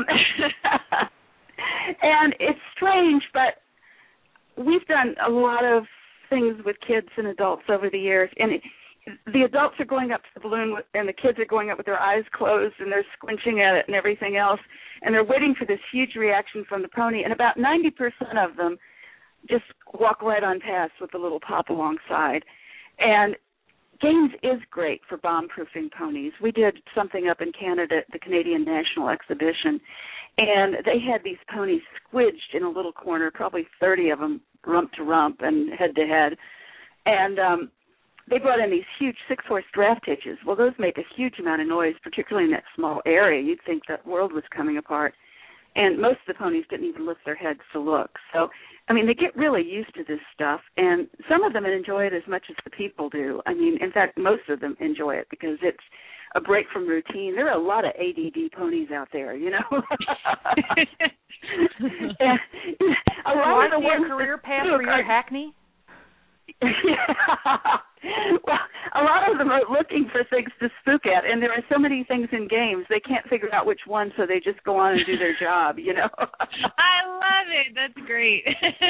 and it's strange, but we've done a lot of things with kids and adults over the years, and it, the adults are going up to the balloon, with, and the kids are going up with their eyes closed, and they're squinching at it and everything else, and they're waiting for this huge reaction from the pony, and about ninety percent of them just walk right on past with a little pop alongside. And games is great for bomb-proofing ponies. We did something up in Canada at the Canadian National Exhibition, and they had these ponies squidged in a little corner, probably thirty of them, rump to rump and head to head. And um, they brought in these huge six-horse draft hitches. Well, those make a huge amount of noise, particularly in that small area. You'd think that world was coming apart. And most of the ponies didn't even lift their heads to look. So, I mean, they get really used to this stuff, and some of them enjoy it as much as the people do. I mean, in fact, most of them enjoy it because it's a break from routine. There are a lot of A D D ponies out there, you know. And a lot of the ones a career path for your Hackney. Yeah. Well, a lot of them are looking for things to spook at, and there are so many things in games they can't figure out which one, so they just go on and do their job, you know. I love it. That's great.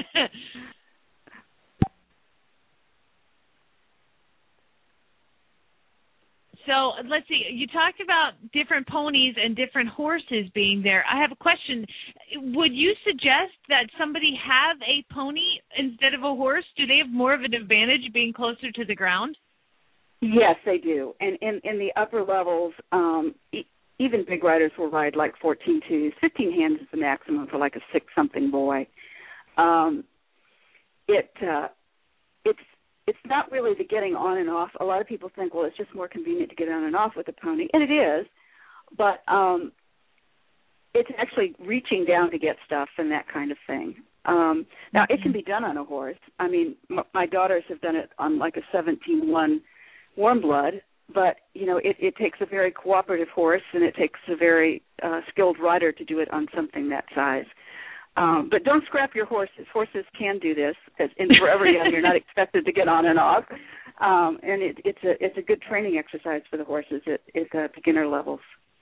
So let's see, you talked about different ponies and different horses being there. I have a question. Would you suggest that somebody have a pony instead of a horse? Do they have more of an advantage being closer to the ground? Yes, they do. And in, in the upper levels, um, e- even big riders will ride like fourteen twos. fifteen hands is the maximum for like a six-something boy. Um, it uh, it's It's not really the getting on and off. A lot of people think, well, it's just more convenient to get on and off with a pony, and it is, but um, it's actually reaching down to get stuff and that kind of thing. Um, now, it can be done on a horse. I mean, m- my daughters have done it on like a seventeen one warm blood, but, you know, it, it takes a very cooperative horse, and it takes a very uh, skilled rider to do it on something that size. Um, but don't scrap your horses. Horses can do this. In Forever Young, you're not expected to get on and off, um, and it, it's a it's a good training exercise for the horses at, at uh, beginner levels.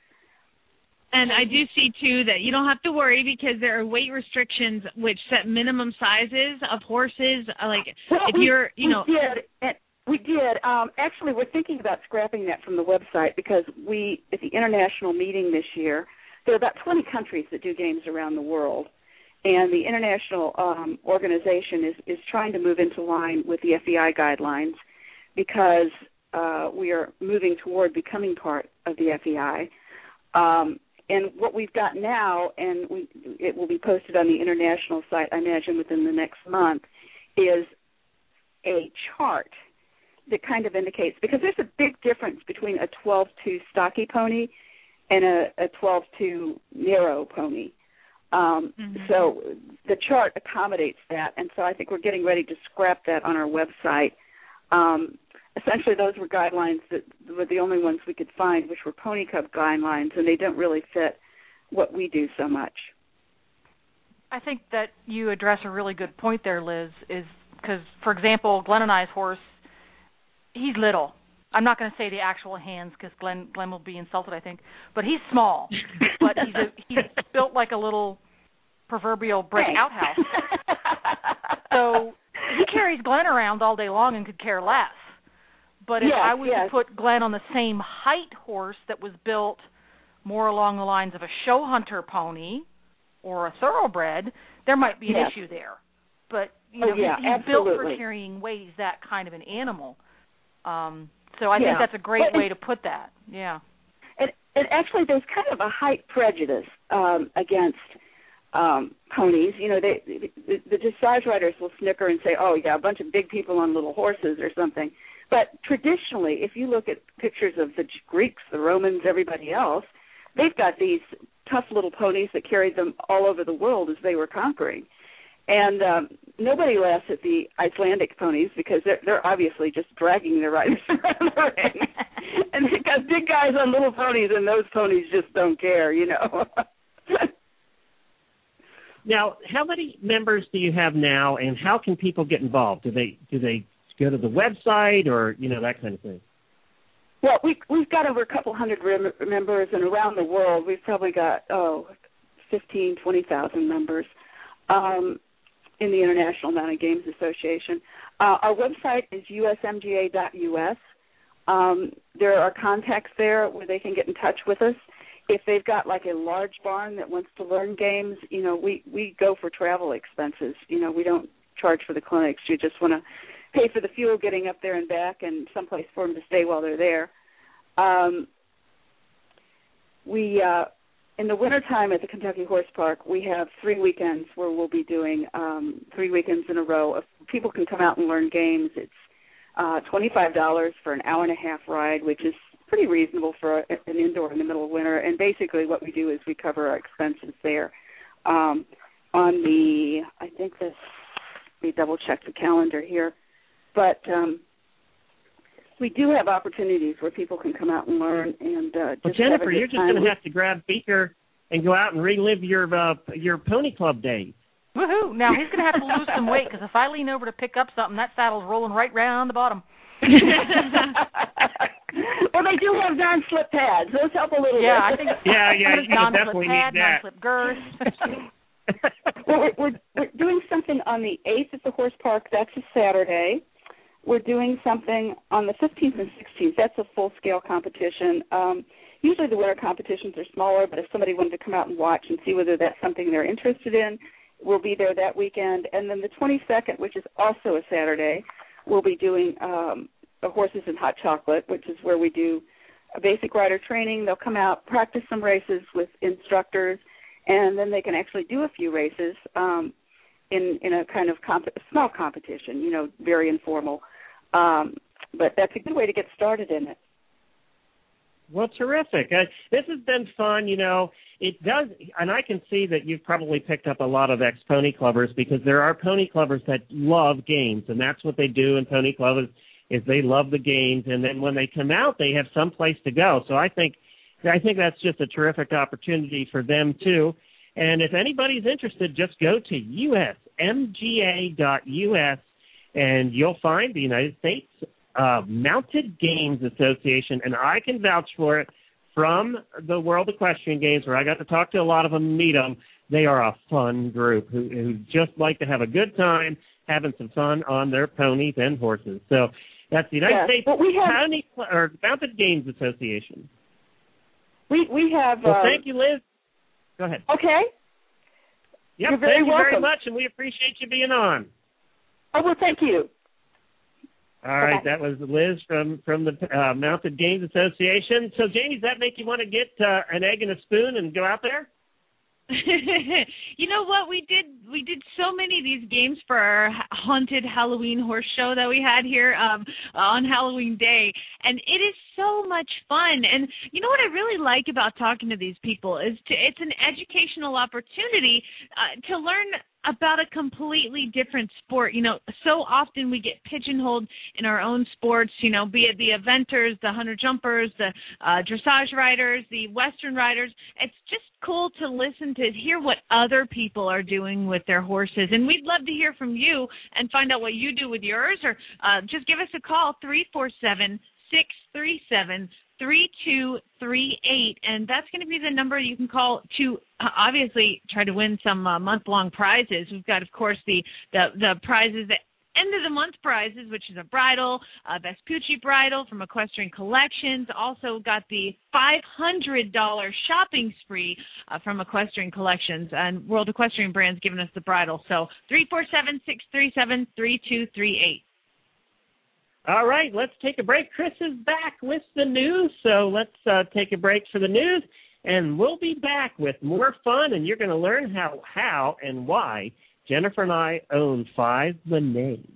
And I do see too that you don't have to worry because there are weight restrictions which set minimum sizes of horses. Like well, if we, you're, you we know, did. And we did. Um, actually, we're thinking about scrapping that from the website because we at the international meeting this year, there are about twenty countries that do games around the world. And the international um, organization is, is trying to move into line with the F E I guidelines because uh, we are moving toward becoming part of the F E I. Um, and what we've got now, and we, it will be posted on the international site, I imagine, within the next month, is a chart that kind of indicates, because there's a big difference between a twelve two stocky pony and a, a twelve two narrow pony. Um, mm-hmm. So the chart accommodates that, and so I think we're getting ready to scrap that on our website. Um, essentially, those were guidelines that were the only ones we could find, which were Pony Cub guidelines, and they don't really fit what we do so much. I think that you address a really good point there, Liz, is because, for example, Glenn and I's horse, he's little. I'm not going to say the actual hands because Glenn Glenn will be insulted, I think. But he's small. But he's a, he's built like a little proverbial brick Thanks. outhouse. So he carries Glenn around all day long and could care less. But if yes, I was yes. to put Glenn on the same height horse that was built more along the lines of a show hunter pony or a thoroughbred, there might be an yes. issue there. But you oh, know, yeah, he's, he's built absolutely. for carrying weight. He's that kind of an animal. Um, so I yeah. think that's a great but way to put that. Yeah. And, and actually, there's kind of a height prejudice um, against um, ponies. You know, they, the, the dressage riders will snicker and say, "Oh, yeah, a bunch of big people on little horses or something." But traditionally, if you look at pictures of the Greeks, the Romans, everybody else, they've got these tough little ponies that carried them all over the world as they were conquering. And um, nobody laughs at the Icelandic ponies because they're, they're obviously just dragging their riders around the ring. And they've got big guys on little ponies, and those ponies just don't care, you know. now, how many members do you have now, and how can people get involved? Do they do they go to the website, or you know that kind of thing? Well, we we've got over a couple hundred rem- members, and around the world, we've probably got oh, fifteen, twenty thousand members um, in the International Mounted Games Association. Uh, our website is U S M G A dot U S. Um, there are contacts there where they can get in touch with us. If they've got like a large barn that wants to learn games, you know, we, we go for travel expenses. You know, we don't charge for the clinics. You just want to pay for the fuel getting up there and back and someplace for them to stay while they're there. Um, we, uh, in the wintertime at the Kentucky Horse Park, we have three weekends where we'll be doing um, three weekends in a row. If people can come out and learn games, it's uh, twenty-five dollars for an hour and a half ride, which is pretty reasonable for a, an indoor in the middle of winter. And basically what we do is we cover our expenses there. Um, on the, I think this, let me double check the calendar here, but um, we do have opportunities where people can come out and learn. And uh, just well, Jennifer, you're just going to with... have to grab Beaker and go out and relive your uh, your Pony Club days. Woohoo! Now he's going to have to lose some weight, because if I lean over to pick up something, that saddle's rolling right round the bottom. Well, they do have non-slip pads. Those help a little yeah, bit. I think yeah, yeah, you non-slip definitely pad, need that. non-slip girth. Well, we're, we're, we're doing something on the eighth at the Horse Park. That's a Saturday. We're doing something on the fifteenth and sixteenth. That's a full-scale competition. Um, usually the winter competitions are smaller, but if somebody wanted to come out and watch and see whether that's something they're interested in, we'll be there that weekend. And then the twenty-second, which is also a Saturday, we'll be doing um, the Horses and Hot Chocolate, which is where we do a basic rider training. They'll come out, practice some races with instructors, and then they can actually do a few races um, in in a kind of comp- small competition, you know, very informal. Um, but that's a good way to get started in it. Well, terrific. Uh, this has been fun. You know, it does, and I can see that you've probably picked up a lot of ex-pony clubbers, because there are pony clubbers that love games, and that's what they do in pony clubs is they love the games, and then when they come out, they have some place to go. So I think I think that's just a terrific opportunity for them too. And if anybody's interested, just go to U S M G A dot U S, and you'll find the United States uh, Mounted Games Association, and I can vouch for it from the World Equestrian Games, where I got to talk to a lot of them and meet them. They are a fun group who, who just like to have a good time having some fun on their ponies and horses. So that's the United yeah, States we have, Pony, or Mounted Games Association. We we have. Well, uh, thank you, Liz. Go ahead. Okay. Yep, You're very thank you welcome. very much, and we appreciate you being on. Oh, well, thank you. All right, that was Liz from, from the uh, Mounted Games Association. So, Jamie, does that make you want to get uh, an egg and a spoon and go out there? You know what, we did we did so many of these games for our haunted Halloween horse show that we had here um on Halloween Day, and it is so much fun. And you know what I really like about talking to these people is to it's an educational opportunity uh, to learn about a completely different sport. You know, so often we get pigeonholed in our own sports, you know, be it the eventers, the hunter jumpers, the uh, dressage riders, the Western riders. It's just cool to listen to hear what other people are doing with their horses. And we'd love to hear from you and find out what you do with yours, or uh, just give us a call, three four seven, six three seven, three two three eight, and that's going to be the number you can call to uh, obviously try to win some uh, month-long prizes. We've got, of course, the, the, the prizes that end of the month prizes, which is a bridle, a Vespucci bridle from Equestrian Collections. Also got the five hundred dollars shopping spree uh, from Equestrian Collections, and World Equestrian Brands giving us the bridle. So three four seven, six three seven, three two three eight. All right, let's take a break. Chris is back with the news, so let's uh, take a break for the news, and we'll be back with more fun, and you're going to learn how, how and why Jennifer and I own five Linnaeus.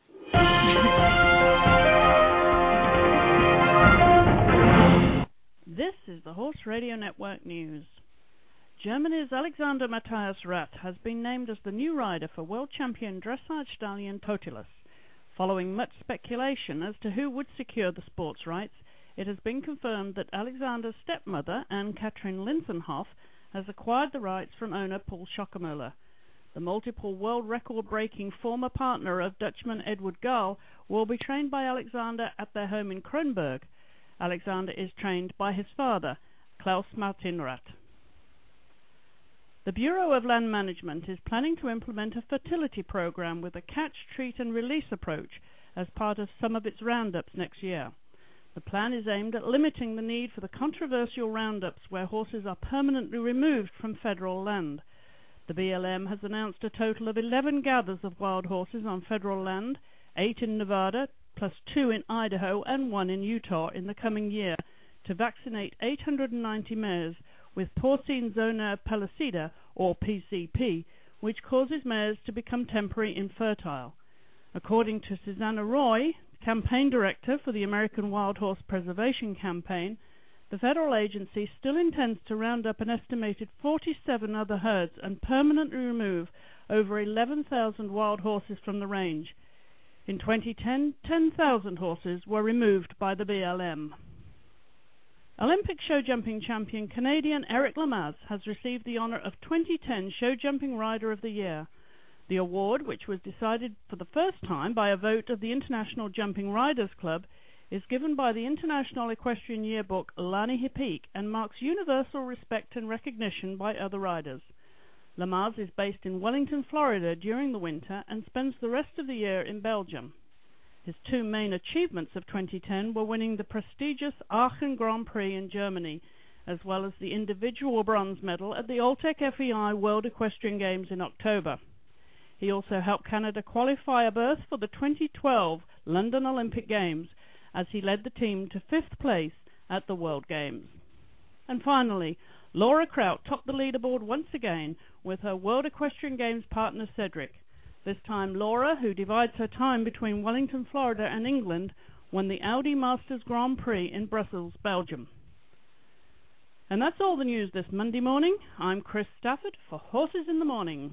This is the Horse Radio Network News. Germany's Alexander Matthias Rath has been named as the new rider for world champion dressage stallion Totilas. Following much speculation as to who would secure the sports rights, it has been confirmed that Alexander's stepmother, Anne-Katrin Linsenhoff, has acquired the rights from owner Paul Schockermüller. The multiple world record-breaking former partner of Dutchman Edward Gal will be trained by Alexander at their home in Kronberg. Alexander is trained by his father, Klaus Martinrath. The Bureau of Land Management is planning to implement a fertility program with a catch, treat and release approach as part of some of its roundups next year. The plan is aimed at limiting the need for the controversial roundups where horses are permanently removed from federal land. The B L M has announced a total of eleven gathers of wild horses on federal land, eight in Nevada, plus two in Idaho and one in Utah in the coming year, to vaccinate eight hundred ninety mares with porcine zona pellucida, or P C P, which causes mares to become temporarily infertile. According to Susanna Roy, campaign director for the American Wild Horse Preservation Campaign, the federal agency still intends to round up an estimated forty-seven other herds and permanently remove over eleven thousand wild horses from the range. In twenty ten, ten thousand horses were removed by the B L M. Olympic show jumping champion Canadian Eric Lamaze has received the honor of twenty ten Show Jumping Rider of the Year. The award, which was decided for the first time by a vote of the International Jumping Riders Club, is given by the International Equestrian Yearbook Lani Hipik and marks universal respect and recognition by other riders. Lamaze is based in Wellington, Florida during the winter and spends the rest of the year in Belgium. His two main achievements of twenty ten were winning the prestigious Aachen Grand Prix in Germany, as well as the individual bronze medal at the Alltech F E I World Equestrian Games in October. He also helped Canada qualify a berth for the twenty twelve London Olympic Games, as he led the team to fifth place at the World Games. And finally, Laura Kraut topped the leaderboard once again with her World Equestrian Games partner Cedric. This time Laura, who divides her time between Wellington, Florida and England, won the Audi Masters Grand Prix in Brussels, Belgium. And that's all the news this Monday morning. I'm Chris Stafford for Horses in the Morning.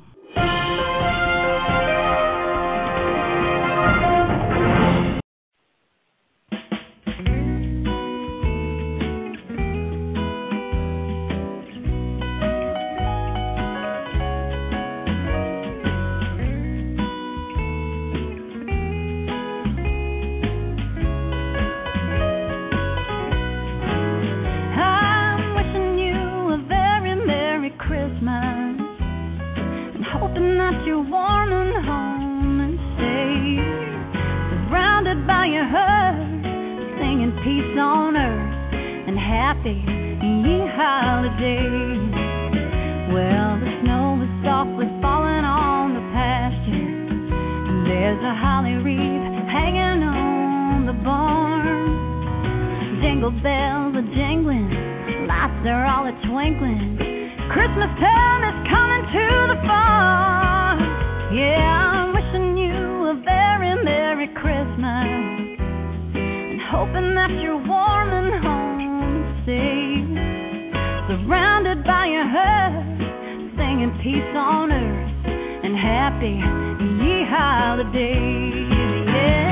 Peace on earth and happy ye holidays. Well, the snow is softly falling on the pasture, and there's a holly wreath hanging on the barn. Jingle bells are jingling, lights are all a twinkling. Christmas time is coming to the farm. Yeah, I'm wishing you a very Merry Christmas, hoping that you're warm and home and safe, surrounded by your herd, singing peace on earth and happy ye holidays. Yeah.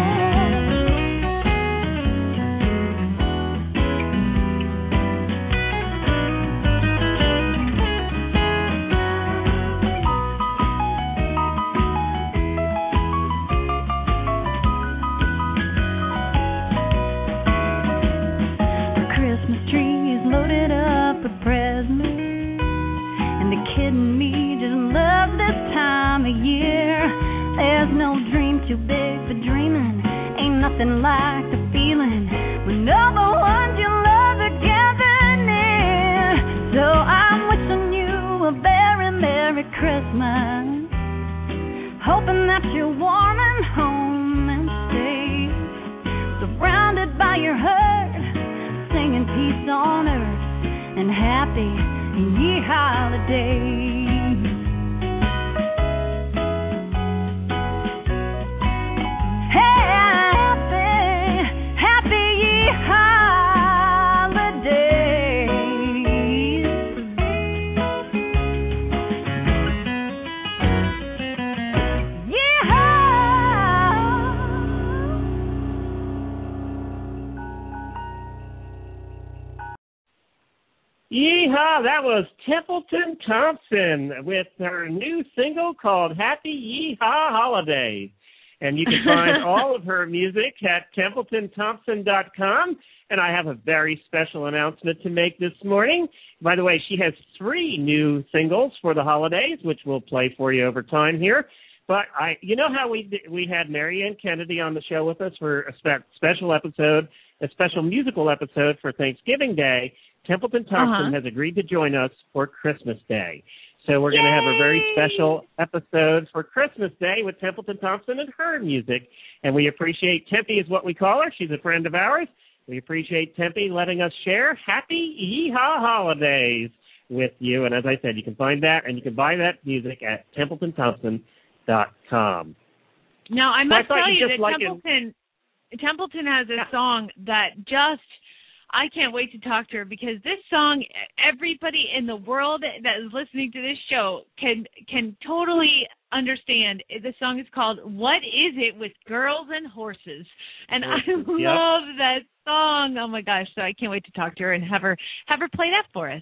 Too big for dreaming. Ain't nothing like the feeling when all the ones you love are gathered near. So I'm wishing you a very Merry Christmas, hoping that you're warm and home and safe, surrounded by your herd, singing peace on earth and happy ye holidays. Yeehaw! That was Templeton Thompson with her new single called Happy Yeehaw Holidays. And you can find all of her music at templeton thompson dot com. And I have a very special announcement to make this morning. By the way, she has three new singles for the holidays, which we'll play for you over time here. But I, you know how we we had Marianne Kennedy on the show with us for a spe- special episode, a special musical episode for Thanksgiving Day. Templeton Thompson uh-huh. has agreed to join us for Christmas Day. So we're going to have a very special episode for Christmas Day with Templeton Thompson and her music. And we appreciate Tempe is what we call her. She's a friend of ours. We appreciate Tempe letting us share Happy Yeehaw Holidays with you. And as I said, you can find that and you can buy that music at templeton thompson dot com. Now, I must so I tell you, you that like Templeton, Templeton has a song that just... I can't wait to talk to her because this song, everybody in the world that is listening to this show can can totally understand. The song is called "What Is It with Girls and Horses," and I yep. love that song. Oh my gosh! So I can't wait to talk to her and have her have her play that for us.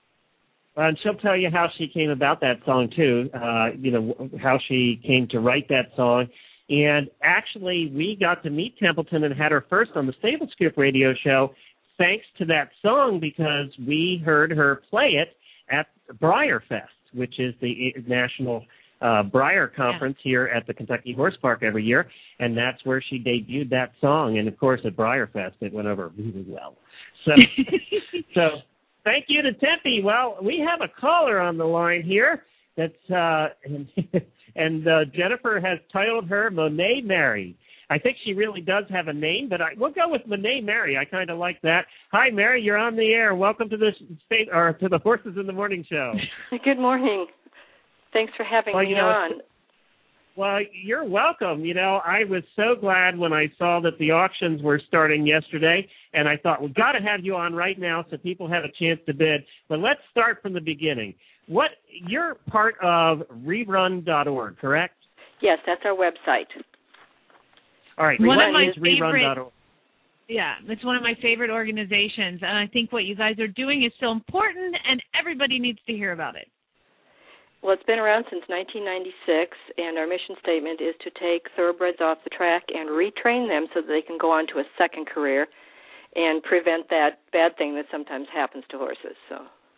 Uh, and she'll tell you how she came about that song too. Uh, you know how she came to write that song. And actually, we got to meet Templeton and had her first on the Stable Scoop radio show, thanks to that song, because we heard her play it at Briarfest, which is the national uh, Briar Conference yeah. here at the Kentucky Horse Park every year, and that's where she debuted that song. And, of course, at Briarfest, it went over really well. So, so thank you to Tempe. Well, we have a caller on the line here that's uh, and, and uh, Jennifer has titled her Monet Mary. I think she really does have a name, but I, we'll go with Monet Mary. I kind of like that. Hi, Mary. You're on the air. Welcome to the state or to the Horses in the Morning show. Good morning. Thanks for having well, me you know, on. Well, you're welcome. You know, I was so glad when I saw that the auctions were starting yesterday, and I thought, we've got to have you on right now so people have a chance to bid. But let's start from the beginning. What you're part of rerun dot org, correct? Yes, that's our website. All right, one of my rerun dot org. Yeah, it's one of my favorite organizations, and I think what you guys are doing is so important, and everybody needs to hear about it. Well, it's been around since nineteen ninety-six, and our mission statement is to take thoroughbreds off the track and retrain them so that they can go on to a second career and prevent that bad thing that sometimes happens to horses. So.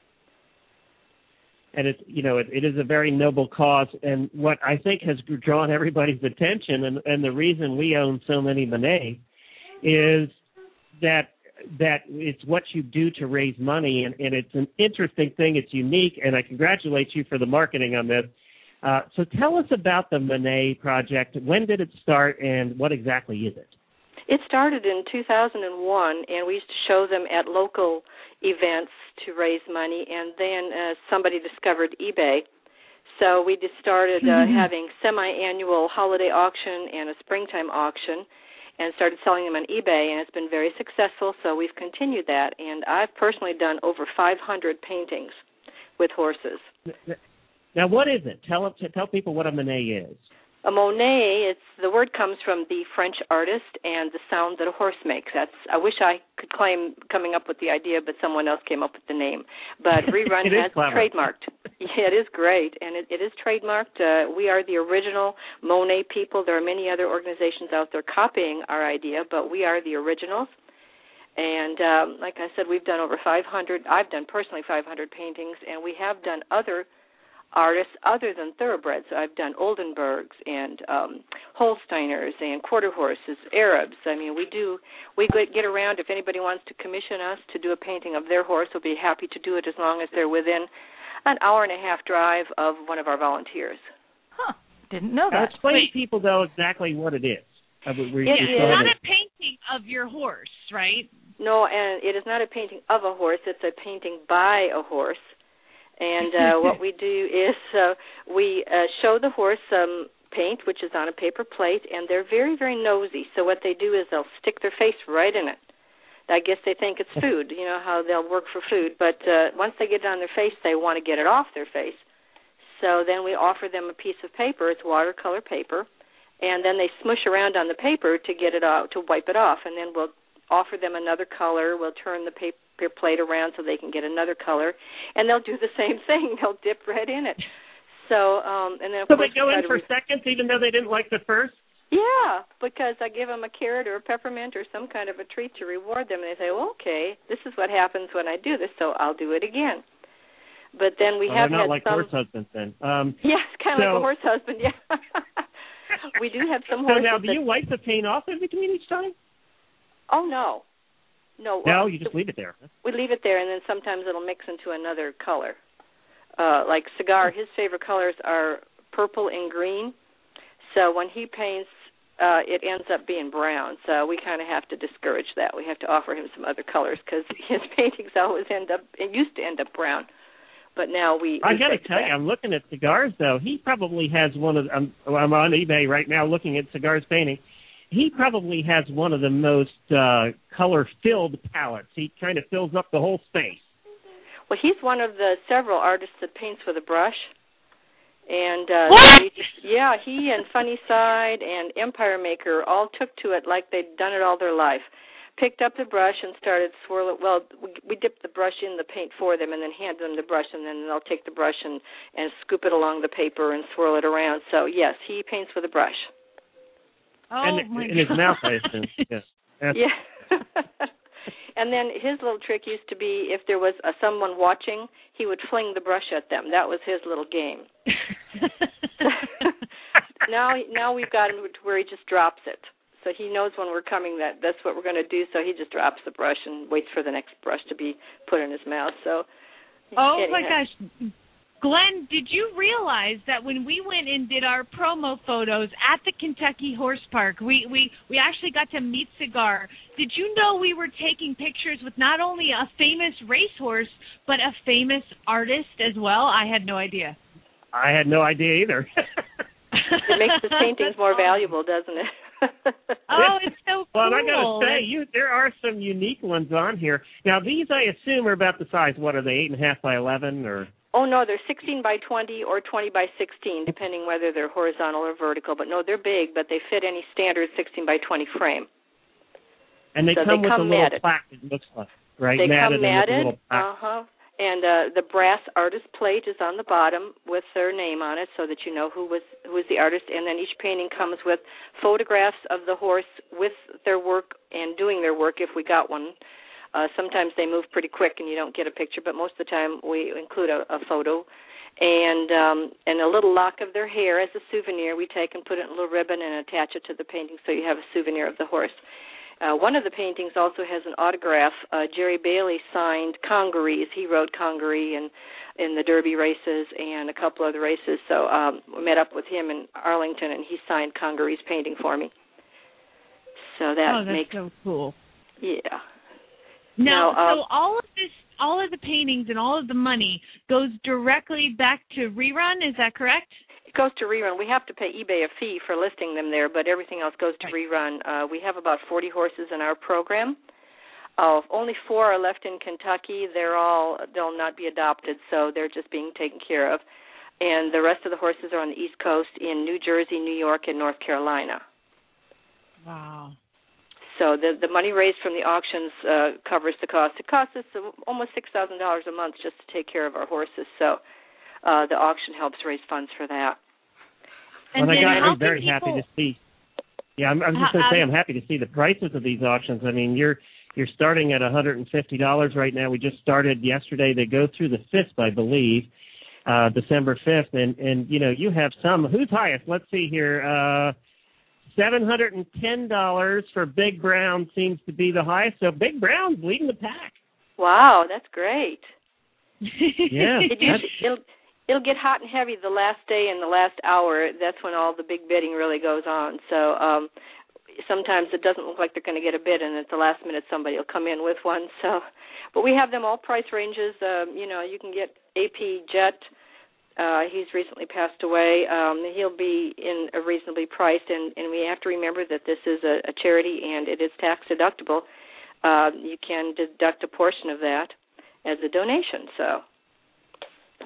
And it's, you know, it, it is a very noble cause, and what I think has drawn everybody's attention, and, and the reason we own so many Monet, is that that it's what you do to raise money, and, and it's an interesting thing. It's unique, and I congratulate you for the marketing on this. Uh, so tell us about the Monet project. When did it start, and what exactly is it? It started in two thousand one, and we used to show them at local events to raise money, and then uh, somebody discovered eBay. So we just started uh, mm-hmm. having semi-annual holiday auction and a springtime auction and started selling them on eBay, and it's been very successful, so we've continued that. And I've personally done over five hundred paintings with horses. Now, what is it? Tell, tell people what a Monet is. A Monet, it's the word comes from the French artist and the sound that a horse makes. That's I wish I could claim coming up with the idea, but someone else came up with the name. But Rerun has trademarked. Yeah, it is great, and it, it is trademarked. Uh, we are the original Monet people. There are many other organizations out there copying our idea, but we are the originals. And um, like I said, we've done over five hundred. I've done personally five hundred paintings, and we have done other artists other than thoroughbreds. I've done Oldenburgs and um, Holsteiners and quarter horses, Arabs. I mean, we do, we get around. If anybody wants to commission us to do a painting of their horse, we'll be happy to do it as long as they're within an hour and a half drive of one of our volunteers. Huh. Didn't know that. Now explain to people, though, exactly what it is. Uh, it is not a painting of your horse, right? No, and it is not a painting of a horse. It's a painting by a horse. And uh, what we do is uh, we uh, show the horse some paint, which is on a paper plate, and they're very, very nosy. So what they do is they'll stick their face right in it. I guess they think it's food, you know, how they'll work for food. But uh, once they get it on their face, they want to get it off their face. So then we offer them a piece of paper. It's watercolor paper. And then they smush around on the paper to get it out, to wipe it off. And then we'll offer them another color. We'll turn the paper plate around so they can get another color, and they'll do the same thing. They'll dip red in it. So, um, and then of so course they go in for re- seconds, even though they didn't like the first. Yeah, because I give them a carrot or a peppermint or some kind of a treat to reward them, and they say, well, okay, this is what happens when I do this, so I'll do it again. But then we well, have they're not had like some... horse husbands then. Um, yes, kind of so... like a horse husband, yeah. We do have some so horses now, do that... you wipe the paint off in between each time? Oh, no. No, no, well, you just leave it there. We leave it there, and then sometimes it'll mix into another color. Uh, like Cigar, his favorite colors are purple and green. So when he paints, uh, it ends up being brown. So we kind of have to discourage that. We have to offer him some other colors because his paintings always end up, it used to end up brown. But now we... I we got to tell that. you, I'm looking at Cigars, though. He probably has one of... I'm, I'm on eBay right now looking at Cigars painting. He probably has one of the most uh, color-filled palettes. He kind of fills up the whole space. Well, he's one of the several artists that paints with a brush. And, uh, what? He just, yeah, he and Funny Side and Empire Maker all took to it like they'd done it all their life. Picked up the brush and started swirling. Well, we, we dipped the brush in the paint for them and then hand them the brush, and then they'll take the brush and, and scoop it along the paper and swirl it around. So, yes, he paints with a brush. Oh, and my in God. his mouth, I assume. Yes. Yeah. And then his little trick used to be if there was uh, someone watching, he would fling the brush at them. That was his little game. now, now we've got him to where he just drops it. So he knows when we're coming that that's what we're going to do. So he just drops the brush and waits for the next brush to be put in his mouth. So. Oh my yeah. gosh. Glenn, did you realize that when we went and did our promo photos at the Kentucky Horse Park, we, we, we actually got to meet Cigar. Did you know we were taking pictures with not only a famous racehorse, but a famous artist as well? I had no idea. I had no idea either. It makes the paintings more valuable, doesn't it? Oh, it's so cool. Well, and I got to say, you, there are some unique ones on here. Now, these, I assume, are about the size. What are they, eight and a half by eleven, or? Oh, no, they're sixteen by twenty or twenty by sixteen, depending whether they're horizontal or vertical. But, no, they're big, but they fit any standard sixteen by twenty frame. And they so come they with come a little matted. plaque, it looks like, right? They matted come matted, uh-huh. And uh, the brass artist plate is on the bottom with their name on it so that you know who was who was the artist. And then each painting comes with photographs of the horse with their work and doing their work if we got one. Uh, sometimes they move pretty quick and you don't get a picture, but most of the time we include a, a photo. And um, and a little lock of their hair as a souvenir we take and put it in a little ribbon and attach it to the painting so you have a souvenir of the horse. Uh, one of the paintings also has an autograph. Uh, Jerry Bailey signed Congarees. He rode Congaree in, in the Derby races and a couple other races. So um, we met up with him in Arlington, and he signed Congaree's painting for me. So that oh, that's makes so cool. Yeah. Now, now um, so all of this, all of the paintings and all of the money goes directly back to Rerun. Is that correct? It goes to Rerun. We have to pay eBay a fee for listing them there, but everything else goes to right. Rerun. Uh, we have about forty horses in our program. Uh, only four are left in Kentucky. They're all, they'll not be adopted, so they're just being taken care of. And the rest of the horses are on the East Coast in New Jersey, New York, and North Carolina. Wow. So the the money raised from the auctions uh, covers the cost. It costs us almost six thousand dollars a month just to take care of our horses. So uh, the auction helps raise funds for that. And well, then I I'm very people... happy to see. Yeah, I'm, I'm just going to say I'm happy to see the prices of these auctions. I mean, you're you're starting at one hundred fifty dollars right now. We just started yesterday. They go through the fifth, I believe, uh, December fifth, and and you know you have some. Who's highest? Let's see here. Uh, seven hundred ten dollars for Big Brown seems to be the highest. So Big Brown's leading the pack. Wow, that's great. Yeah. it usually, it'll, it'll get hot and heavy the last day and the last hour. That's when all the big bidding really goes on. So um, sometimes it doesn't look like they're going to get a bid, and at the last minute somebody will come in with one. So, but we have them all price ranges. Um, you know, you can get A P Jet. Uh, he's recently passed away. Um, he'll be in a reasonably priced, and, and we have to remember that this is a, a charity and it is tax deductible. Uh, you can deduct a portion of that as a donation. So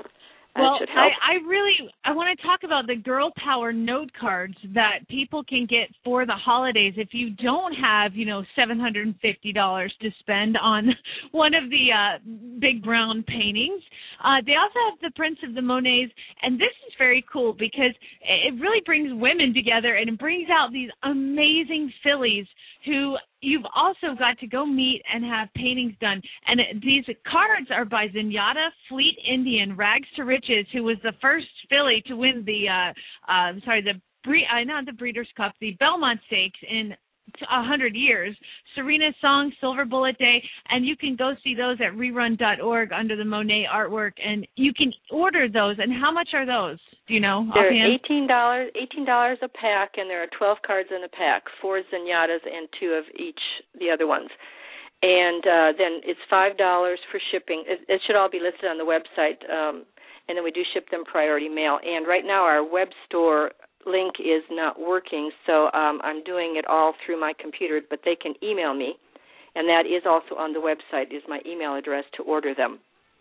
Well, should help. I, I really I want to talk about the Girl Power note cards that people can get for the holidays if you don't have, you know, seven hundred fifty dollars to spend on one of the uh, big brown paintings. Uh, they also have the prints of the Monets, and this is very cool because it really brings women together and it brings out these amazing fillies who you've also got to go meet and have paintings done. And these cards are by Zenyatta Fleet Indian, Rags to Riches, who was the first filly to win the, uh, uh, sorry, the bre- uh, not the Breeders' Cup, the Belmont Stakes in a hundred years. Serena's Song, Silver Bullet Day, and you can go see those at rerun dot org under the Monet artwork, and you can order those. And how much are those? Do you know? They're offhand? eighteen dollars, eighteen dollars a pack, and there are twelve cards in a pack, four Zenyatas and two of each the other ones. And uh, then it's five dollars for shipping. It, it should all be listed on the website, um, and then we do ship them priority mail. And right now our web store link is not working, so um, I'm doing it all through my computer, but they can email me, and that is also on the website, is my email address to order them.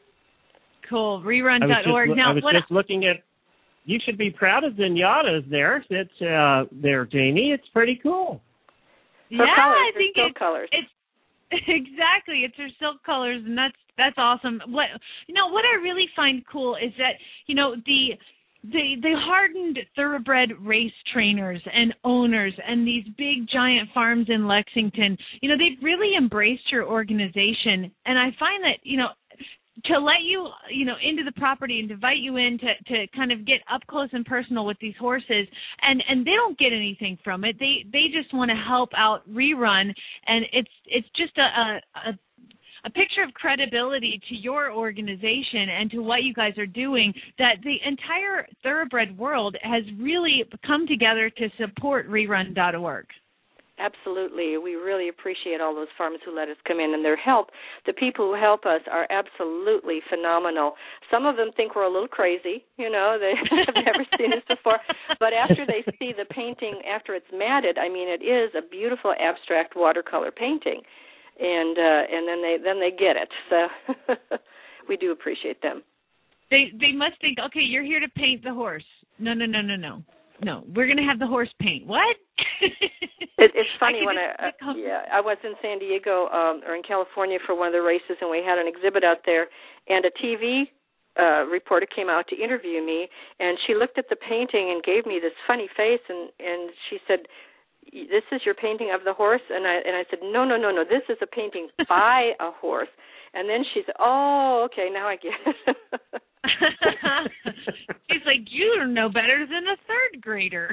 Cool. rerun dot org. Now, I was what just looking at, you should be proud of Zenyatta's there. It's uh, there, Jamie. It's pretty cool. Yeah, colors, I think silk it's, colors. it's exactly. It's her silk colors, and that's that's awesome. What you know, what I really find cool is that you know the the the hardened thoroughbred race trainers and owners and these big giant farms in Lexington. You know, they've really embraced your organization, and I find that you know. to let you, you know, into the property and invite you in to, to kind of get up close and personal with these horses, and, and they don't get anything from it. They they just want to help out Rerun, and it's it's just a, a, a picture of credibility to your organization and to what you guys are doing, that the entire thoroughbred world has really come together to support rerun dot org. Absolutely. We really appreciate all those farmers who let us come in and their help. The people who help us are absolutely phenomenal. Some of them think we're a little crazy, you know, they have never seen us before. But after they see the painting, after it's matted, I mean, it is a beautiful abstract watercolor painting. And uh, and then they then they get it. So we do appreciate them. They they must think, okay, you're here to paint the horse. No, no, no, no, no. No, we're going to have the horse paint. What? it, it's funny I when I uh, yeah I was in San Diego um, or in California for one of the races, and we had an exhibit out there, and a T V uh, reporter came out to interview me, and she looked at the painting and gave me this funny face, and, and she said, "This is your painting of the horse?" And I and I said, "No, no, no, no. This is a painting by a horse." And then she said, "Oh, okay, now I get it." She's like, "You know better than a third grader."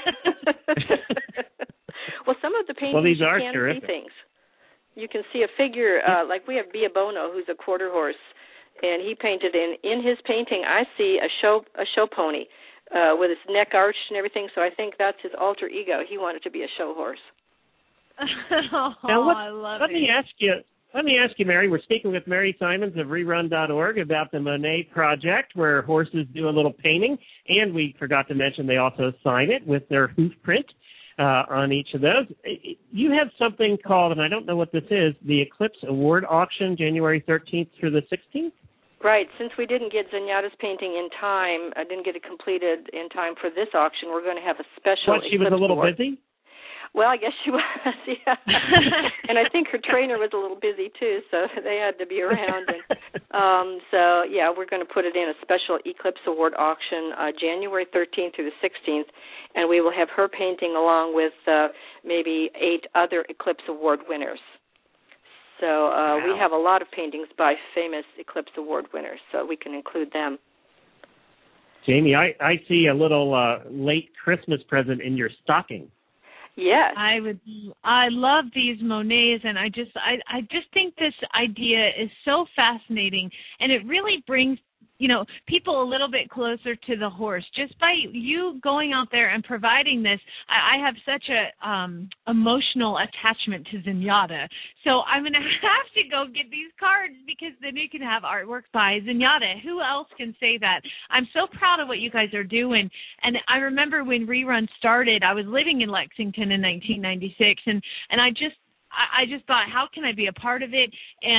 Well, some of the paintings well, these you are can terrific. see things. You can see a figure, uh, like we have Bia Bono, who's a quarter horse, and he painted in in his painting. I see a show a show pony uh, with his neck arched and everything. So I think that's his alter ego. He wanted to be a show horse. Oh, now, what, I love let it. me ask you. Let me ask you, Mary. We're speaking with Mary Simons of rerun dot org about the Monet project, where horses do a little painting, and we forgot to mention they also sign it with their hoof print uh, on each of those. You have something called, and I don't know what this is, the Eclipse Award Auction, January thirteenth through the sixteenth? Right. Since we didn't get Zenyatta's painting in time, I didn't get it completed in time for this auction, we're going to have a special What, she was Eclipse a little Award. busy? Well, I guess she was, yeah. And I think her trainer was a little busy, too, so they had to be around. And, um, so, yeah, we're going to put it in a special Eclipse Award auction uh, January thirteenth through the sixteenth, and we will have her painting along with uh, maybe eight other Eclipse Award winners. So uh, wow. We have a lot of paintings by famous Eclipse Award winners, so we can include them. Jamie, I, I see a little uh, late Christmas present in your stocking. Yes. I would I love these Monets, and I just I, I just think this idea is so fascinating, and it really brings, you know, people a little bit closer to the horse. Just by you going out there and providing this, I, I have such a um, emotional attachment to Zenyatta. So I'm going to have to go get these cards, because then you can have artwork by Zenyatta. Who else can say that? I'm so proud of what you guys are doing. And I remember when Rerun started, I was living in Lexington in nineteen ninety-six, and, and I just I, I just thought, how can I be a part of it? And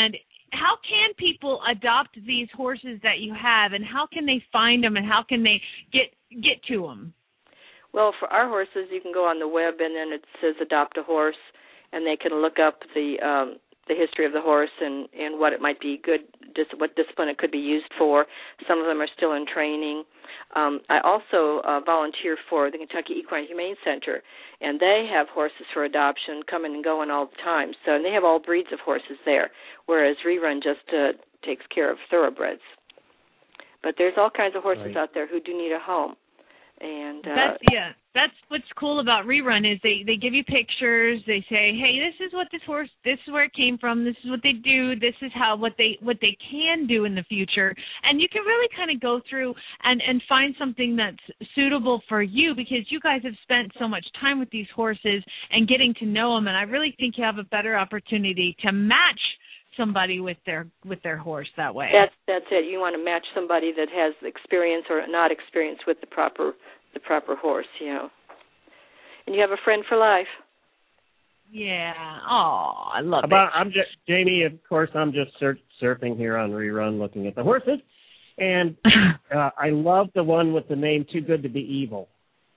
how can people adopt these horses that you have, and how can they find them, and how can they get get to them? Well, for our horses, you can go on the web, and then it says adopt a horse, and they can look up the um, the history of the horse and, and what it might be good, what discipline it could be used for. Some of them are still in training. Um, I also uh, volunteer for the Kentucky Equine Humane Center, and they have horses for adoption coming and going all the time. So and they have all breeds of horses there, whereas Rerun just uh, takes care of thoroughbreds. But there's all kinds of horses right. out there who do need a home. And uh, that's yeah, that's what's cool about Rerun is they they give you pictures. They say, hey, this is what this horse, this is where it came from. This is what they do. This is how what they what they can do in the future. And you can really kind of go through and and find something that's suitable for you, because you guys have spent so much time with these horses and getting to know them. And I really think you have a better opportunity to match somebody with their with their horse that way. That's that's it. You want to match somebody that has experience or not experience with the proper the proper horse, you know. And you have a friend for life. Yeah. Oh, I love About, it. I'm just Jamie. Of course, I'm just sur- surfing here on Rerun, looking at the horses, and uh, I love the one with the name "Too Good to Be Evil."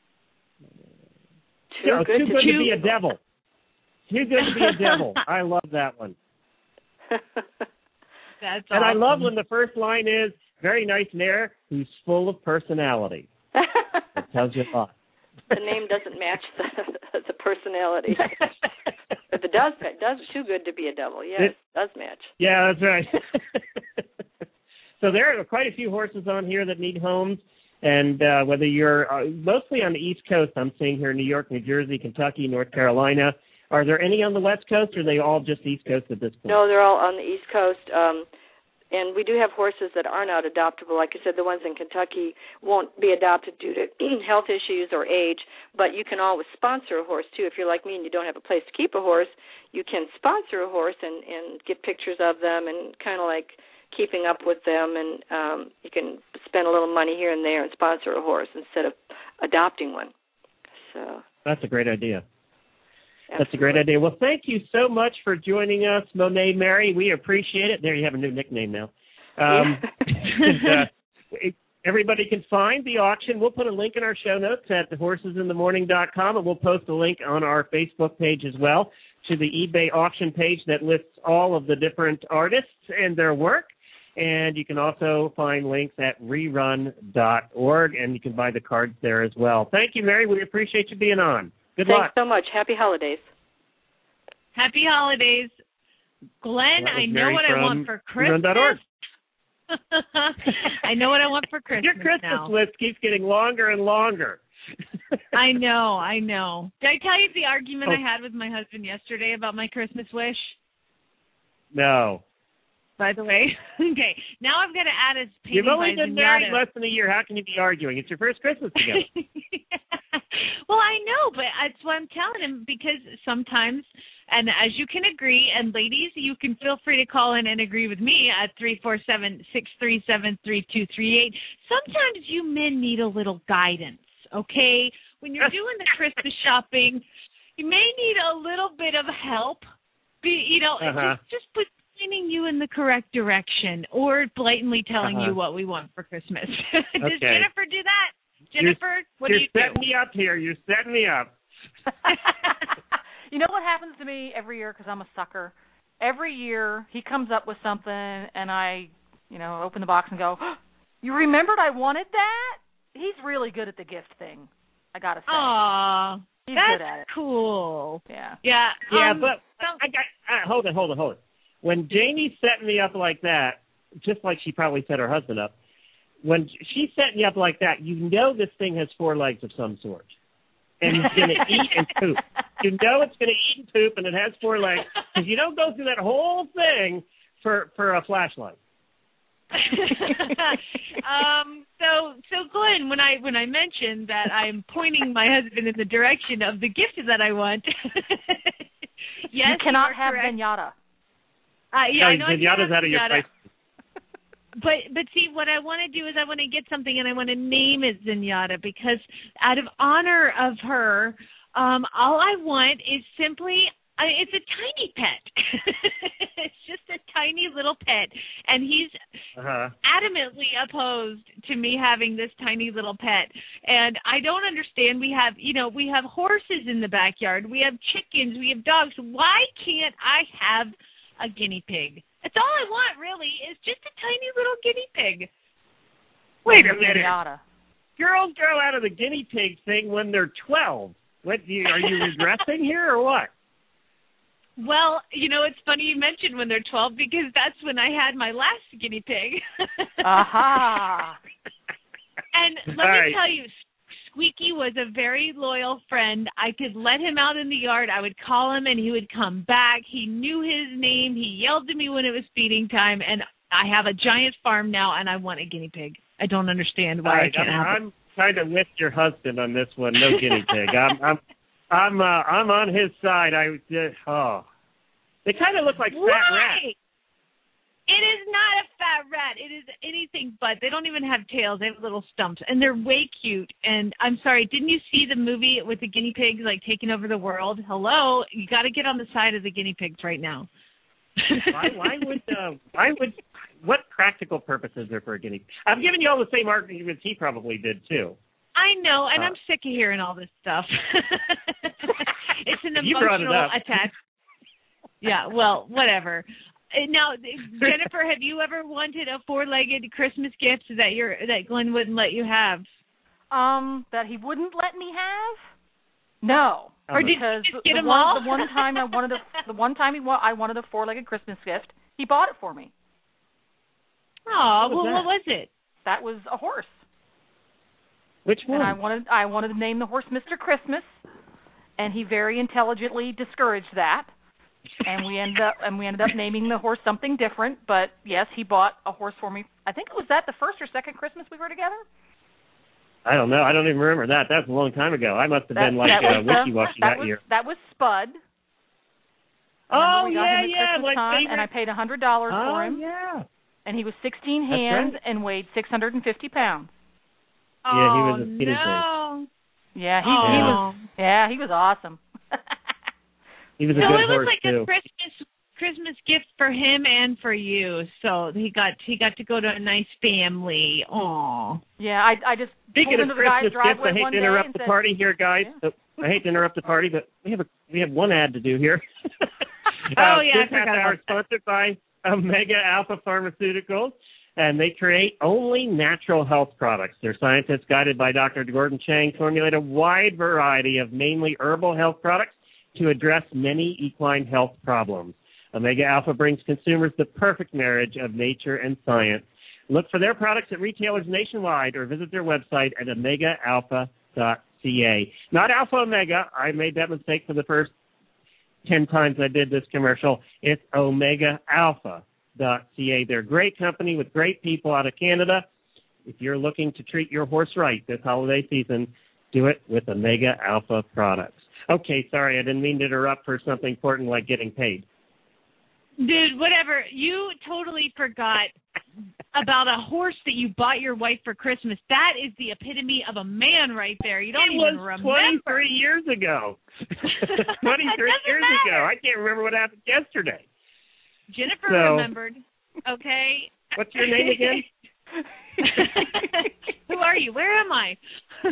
Too no, good, too to, good too... to be a devil. Too good to be a devil. I love that one. That's and awesome. I love when the first line is, very nice mare who's full of personality. It tells you a lot. The name doesn't match the, the personality. But it does, it does too good to be a devil. Yes, it does match. Yeah, that's right. So there are quite a few horses on here that need homes. And uh, whether you're uh, mostly on the East Coast, I'm seeing here in New York, New Jersey, Kentucky, North Carolina. Are there any on the West Coast, or are they all just East Coast at this point? No, they're all on the East Coast. Um, and we do have horses that are not adoptable. Like I said, the ones in Kentucky won't be adopted due to health issues or age, but you can always sponsor a horse, too. If you're like me and you don't have a place to keep a horse, you can sponsor a horse and, and get pictures of them and kind of like keeping up with them. And um, you can spend a little money here and there and sponsor a horse instead of adopting one. So that's a great idea. Absolutely. That's a great idea. Well, thank you so much for joining us, Monet Mary. We appreciate it. There, you have a new nickname now. Um, and, uh, everybody can find the auction. We'll put a link in our show notes at the horses in the morning dot com, and we'll post a link on our Facebook page as well to the eBay auction page that lists all of the different artists and their work. And you can also find links at rerun dot org, and you can buy the cards there as well. Thank you, Mary. We appreciate you being on. Good Thanks luck. so much. Happy holidays. Happy holidays. Glenn, I know Mary what I want for Christmas. I know what I want for Christmas. Your Christmas now. list keeps getting longer and longer. I know, I know. Did I tell you the argument Oh. I had with my husband yesterday about my Christmas wish? No. By the way, okay. Now I've got to add a painting You've only by been married Zenyatta. less than a year. How can you be arguing? It's your first Christmas together. Well, I know, but that's what I'm telling him, because sometimes, and as you can agree, and ladies, you can feel free to call in and agree with me at three four seven, six three seven, three two three eight. Sometimes you men need a little guidance, okay? When you're doing the Christmas shopping, you may need a little bit of help. Be, you know, Uh-huh. just, just put pointing you in the correct direction, or blatantly telling Uh-huh. you what we want for Christmas. Does Okay. Jennifer do that? Jennifer, you're, what you're do you setting do? me up here. You're setting me up. You know what happens to me every year, because I'm a sucker? Every year he comes up with something, and I, you know, open the box and go, oh, you remembered I wanted that? He's really good at the gift thing, I got to say. Aw, He's that's good at it. cool. Yeah. Yeah. Yeah, um, but I got, uh, hold it, hold it, hold it. When Jamie's setting me up like that, just like she probably set her husband up, when she's setting you up like that, you know this thing has four legs of some sort. And it's going to eat and poop. You know it's going to eat and poop, and it has four legs, because you don't go through that whole thing for, for a flashlight. um. So, so Glenn, when I when I mentioned that I'm pointing my husband in the direction of the gift that I want, yes, you cannot you have correct. Zenyatta. Uh, yeah, I know I Zenyatta's can't have out of your Zenyatta. price. But but see, what I want to do is I want to get something and I want to name it Zenyatta, because out of honor of her, um, all I want is simply, I, it's a tiny pet. It's just a tiny little pet, and he's uh-huh. adamantly opposed to me having this tiny little pet. And I don't understand. We have, you know, we have horses in the backyard. We have chickens. We have dogs. Why can't I have a guinea pig? That's all I want, really, is just a tiny little guinea pig. Wait a minute. Yada. Girls grow out of the guinea pig thing when they're twelve. What, do you, are you regressing here or what? Well, you know, it's funny you mentioned when they're twelve because that's when I had my last guinea pig. Aha. And let All me right. tell you, Squeaky was a very loyal friend. I could let him out in the yard. I would call him, and he would come back. He knew his name. He yelled to me when it was feeding time, and I have a giant farm now, and I want a guinea pig. I don't understand why right, I can't I'm, have it. I'm kind of with your husband on this one. No guinea pig. I'm I'm I'm uh, I'm on his side. I uh, oh, they kind of look like fat rats. Right. It is not a fat rat. It is anything but. They don't even have tails. They have little stumps, and they're way cute. And I'm sorry, didn't you see the movie with the guinea pigs like taking over the world? Hello, you got to get on the side of the guinea pigs right now. why, why would uh, why would what practical purpose is there for a guinea pig? I'm giving you all the same arguments he probably did too. I know, and uh, I'm sick of hearing all this stuff. It's an You brought it emotional up. attachment. Yeah, well, whatever. Now, Jennifer, have you ever wanted a four-legged Christmas gift that you're that Glenn wouldn't let you have? Um, that he wouldn't let me have? No. Or did because you just get the them one, all? The one time I wanted a, the one time he wa- I wanted a four-legged Christmas gift, he bought it for me. Oh, What was well, that? what was it? That was a horse. Which one? And I wanted I wanted to name the horse Mister Christmas, and he very intelligently discouraged that. And we ended up and we ended up naming the horse something different. But yes, he bought a horse for me. I think it was that the first or second Christmas we were together. I don't know. I don't even remember that. That was a long time ago. I must have That, been like that uh, was the- wishy-washy that that was, year. That was Spud. Oh, we got yeah, him at yeah, Christmas my time, favorite. and I paid a hundred dollars Oh, for him. yeah. And he was sixteen That's hands right. and weighed six hundred and fifty pounds. Yeah, he was Oh, a skinny no. Yeah, he, oh. he was. Yeah, he was awesome. He was a So good it was horse like too. a Christmas Christmas gift for him and for you. So he got he got to go to a nice family. Aw. Yeah, I I just Speaking pulled of into the guy's Christmas gifts, driveway I hate one to day interrupt and the said, party here, guys. Yeah. So, I hate to interrupt the party, but we have a we have one ad to do here. Oh, uh, yeah, I This half forgot hour about is sponsored by Omega Alpha Pharmaceuticals, and they create only natural health products. Their scientists, guided by Doctor Gordon Chang, formulate a wide variety of mainly herbal health products to address many equine health problems. Omega Alpha brings consumers the perfect marriage of nature and science. Look for their products at retailers nationwide or visit their website at omega alpha dot c a. Not Alpha Omega. I made that mistake for the first ten times I did this commercial. It's omega alpha dot c a. They're a great company with great people out of Canada. If you're looking to treat your horse right this holiday season, do it with Omega Alpha products. Okay, sorry, I didn't mean to interrupt for something important like getting paid. Dude, whatever. You totally forgot about a horse that you bought your wife for Christmas. That is the epitome of a man right there. You don't it even was remember. twenty-three years ago. twenty-three years matter. ago. I can't remember what happened yesterday. Jennifer So- remembered. Okay. What's your name again? Who are you? Where am I?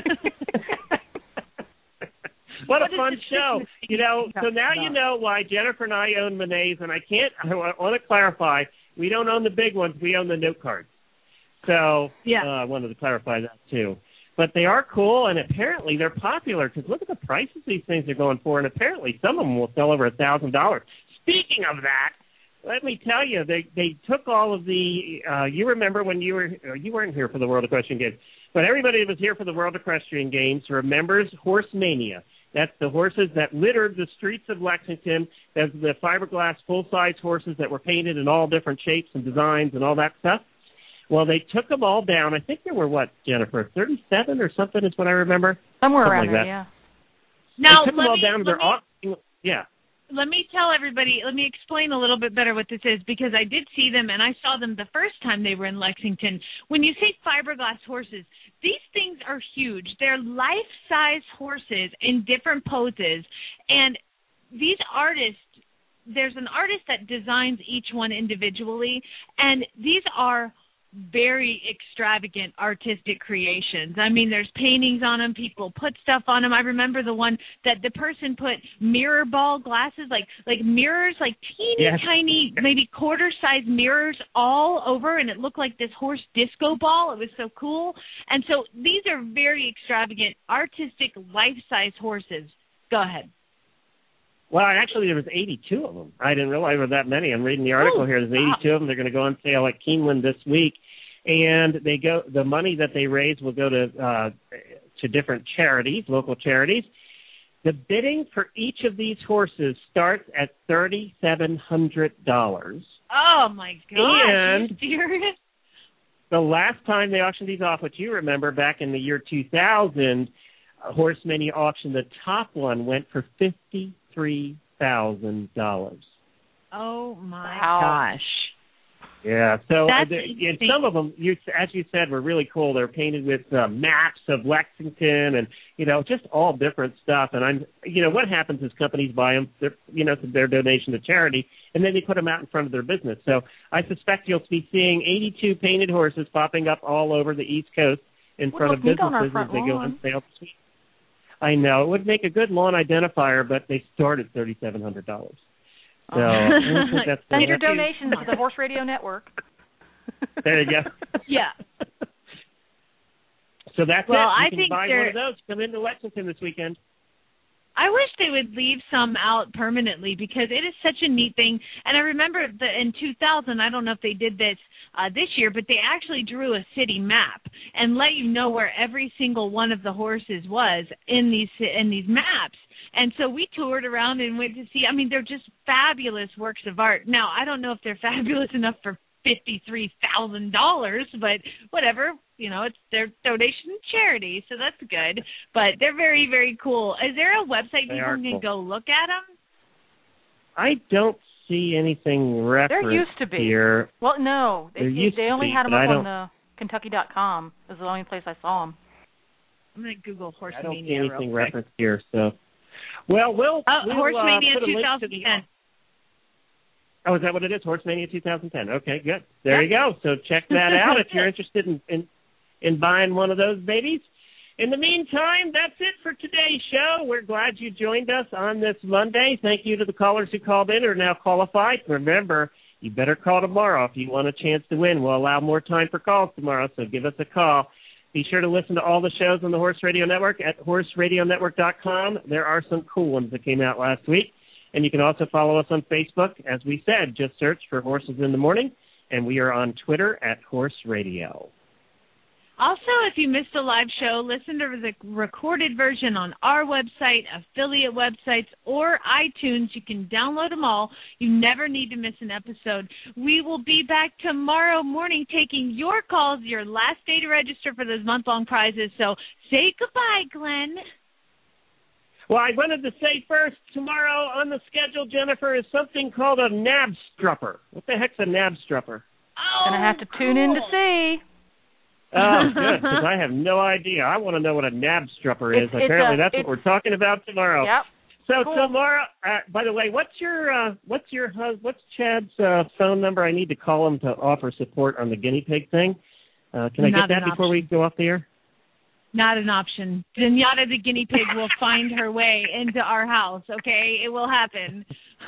What, What a is fun the show. Christmas You know, so now about? you know why Jennifer and I own Monets, and I can't, I want to clarify, we don't own the big ones, we own the note cards. So Yeah. uh, I wanted to clarify that too. But they are cool, and apparently they're popular, because look at the prices these things are going for, and apparently some of them will sell over a thousand dollars. Speaking of that, let me tell you, they they took all of the, uh, you remember when you were, uh, you weren't here for the World Equestrian Games, but everybody that was here for the World Equestrian Games remembers Horse Mania. That's the horses that littered the streets of Lexington. That's the fiberglass full-size horses that were painted in all different shapes and designs and all that stuff. Well, they took them all down. I think there were, what, Jennifer, thirty-seven or something is what I remember? Somewhere Something around like there, that. yeah. Now, they took them let all me, down. let They're me- all, yeah. Let me tell everybody, let me explain a little bit better what this is, because I did see them and I saw them the first time they were in Lexington. When you say fiberglass horses, these things are huge. They're life-size horses in different poses, and these artists there's an artist that designs each one individually, and these are very extravagant artistic creations. I mean, there's paintings on them. People put stuff on them. I remember the one that the person put mirror ball glasses, like like mirrors, like teeny yes. tiny, maybe quarter-sized mirrors all over, and it looked like this horse disco ball. It was so cool. And so these are very extravagant, artistic, life-size horses. Go ahead. Well, actually, there was eighty-two of them. I didn't realize there were that many. I'm reading the article Ooh, here. There's eighty-two wow. of them. They're going to go on sale at Keeneland this week, and they go. The money that they raise will go to uh, to different charities, local charities. The bidding for each of these horses starts at thirty-seven hundred dollars. Oh my gosh! And are you serious? The last time they auctioned these off, which you remember, back in the year two thousand, uh, Horse Mania auction, the top one went for fifty. Three thousand dollars. Oh my wow. gosh! Yeah, so That's uh, and some of them, you, as you said, were really cool. They're painted with uh, maps of Lexington, and you know, just all different stuff. And I'm, you know, what happens is companies buy them, you know, to their donation to charity, and then they put them out in front of their business. So I suspect you'll be seeing eighty-two painted horses popping up all over the East Coast in We'll front of businesses as they go on sale this week. I know. It would make a good lawn identifier, but they start at thirty-seven hundred dollars. So I think that's Send your donations to the Horse Radio Network. There you go. Yeah. So that's well, it. You I can think buy one of those. Come into Lexington this weekend. I wish they would leave some out permanently because it is such a neat thing. And I remember that in two thousand, I don't know if they did this uh, this year, but they actually drew a city map and let you know where every single one of the horses was in these in these maps. And so we toured around and went to see. I mean, they're just fabulous works of art. Now, I don't know if they're fabulous enough for fifty-three thousand dollars, but whatever. You know, it's their donation to charity, so that's good. But they're very, very cool. Is there a website they people can cool. go look at them? I don't see anything referenced There used to be. here. Well, no. They, there used they only to be, had them but up I on the Kentucky dot com. It was the only place I saw them. I'm going to Google Horse I don't Mania see anything real quick. referenced here, so. Well, we'll, oh, we'll Horse uh, Mania put a link twenty to the, ten. Oh, is that what it is? Horse Mania twenty ten. Okay, good. There yep. you go. So check that out if you're interested in, in in buying one of those babies. In the meantime, that's it for today's show. We're glad you joined us on this Monday. Thank you to the callers who called in or are now qualified. Remember, you better call tomorrow if you want a chance to win. We'll allow more time for calls tomorrow, so give us a call. Be sure to listen to all the shows on the Horse Radio Network at horse radio network dot com. There are some cool ones that came out last week. And you can also follow us on Facebook. As we said, just search for Horses in the Morning. And we are on Twitter at Horse Radio. Also, if you missed a live show, listen to the recorded version on our website, affiliate websites, or iTunes. You can download them all. You never need to miss an episode. We will be back tomorrow morning taking your calls, your last day to register for those month-long prizes. So say goodbye, Glenn. Well, I wanted to say first, tomorrow on the schedule, Jennifer, is something called a nabstrupper. What the heck's a nabstrupper? Oh, Gonna have to cool. tune in to see. Oh, good, because I have no idea. I want to know what a nabstrupper is. It's, it's Apparently, a, that's what we're talking about tomorrow. Yep. So cool. tomorrow, uh, by the way, what's your uh, what's your hus- what's Chad's uh, phone number? I need to call him to offer support on the guinea pig thing. Uh, can I Not get that before option. we go off the air? Not an option. Zenyatta the guinea pig will find her way into our house, okay? It will happen.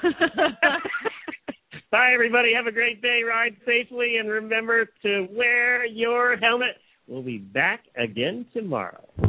Bye, everybody. Have a great day. Ride safely, and remember to wear your helmet. We'll be back again tomorrow.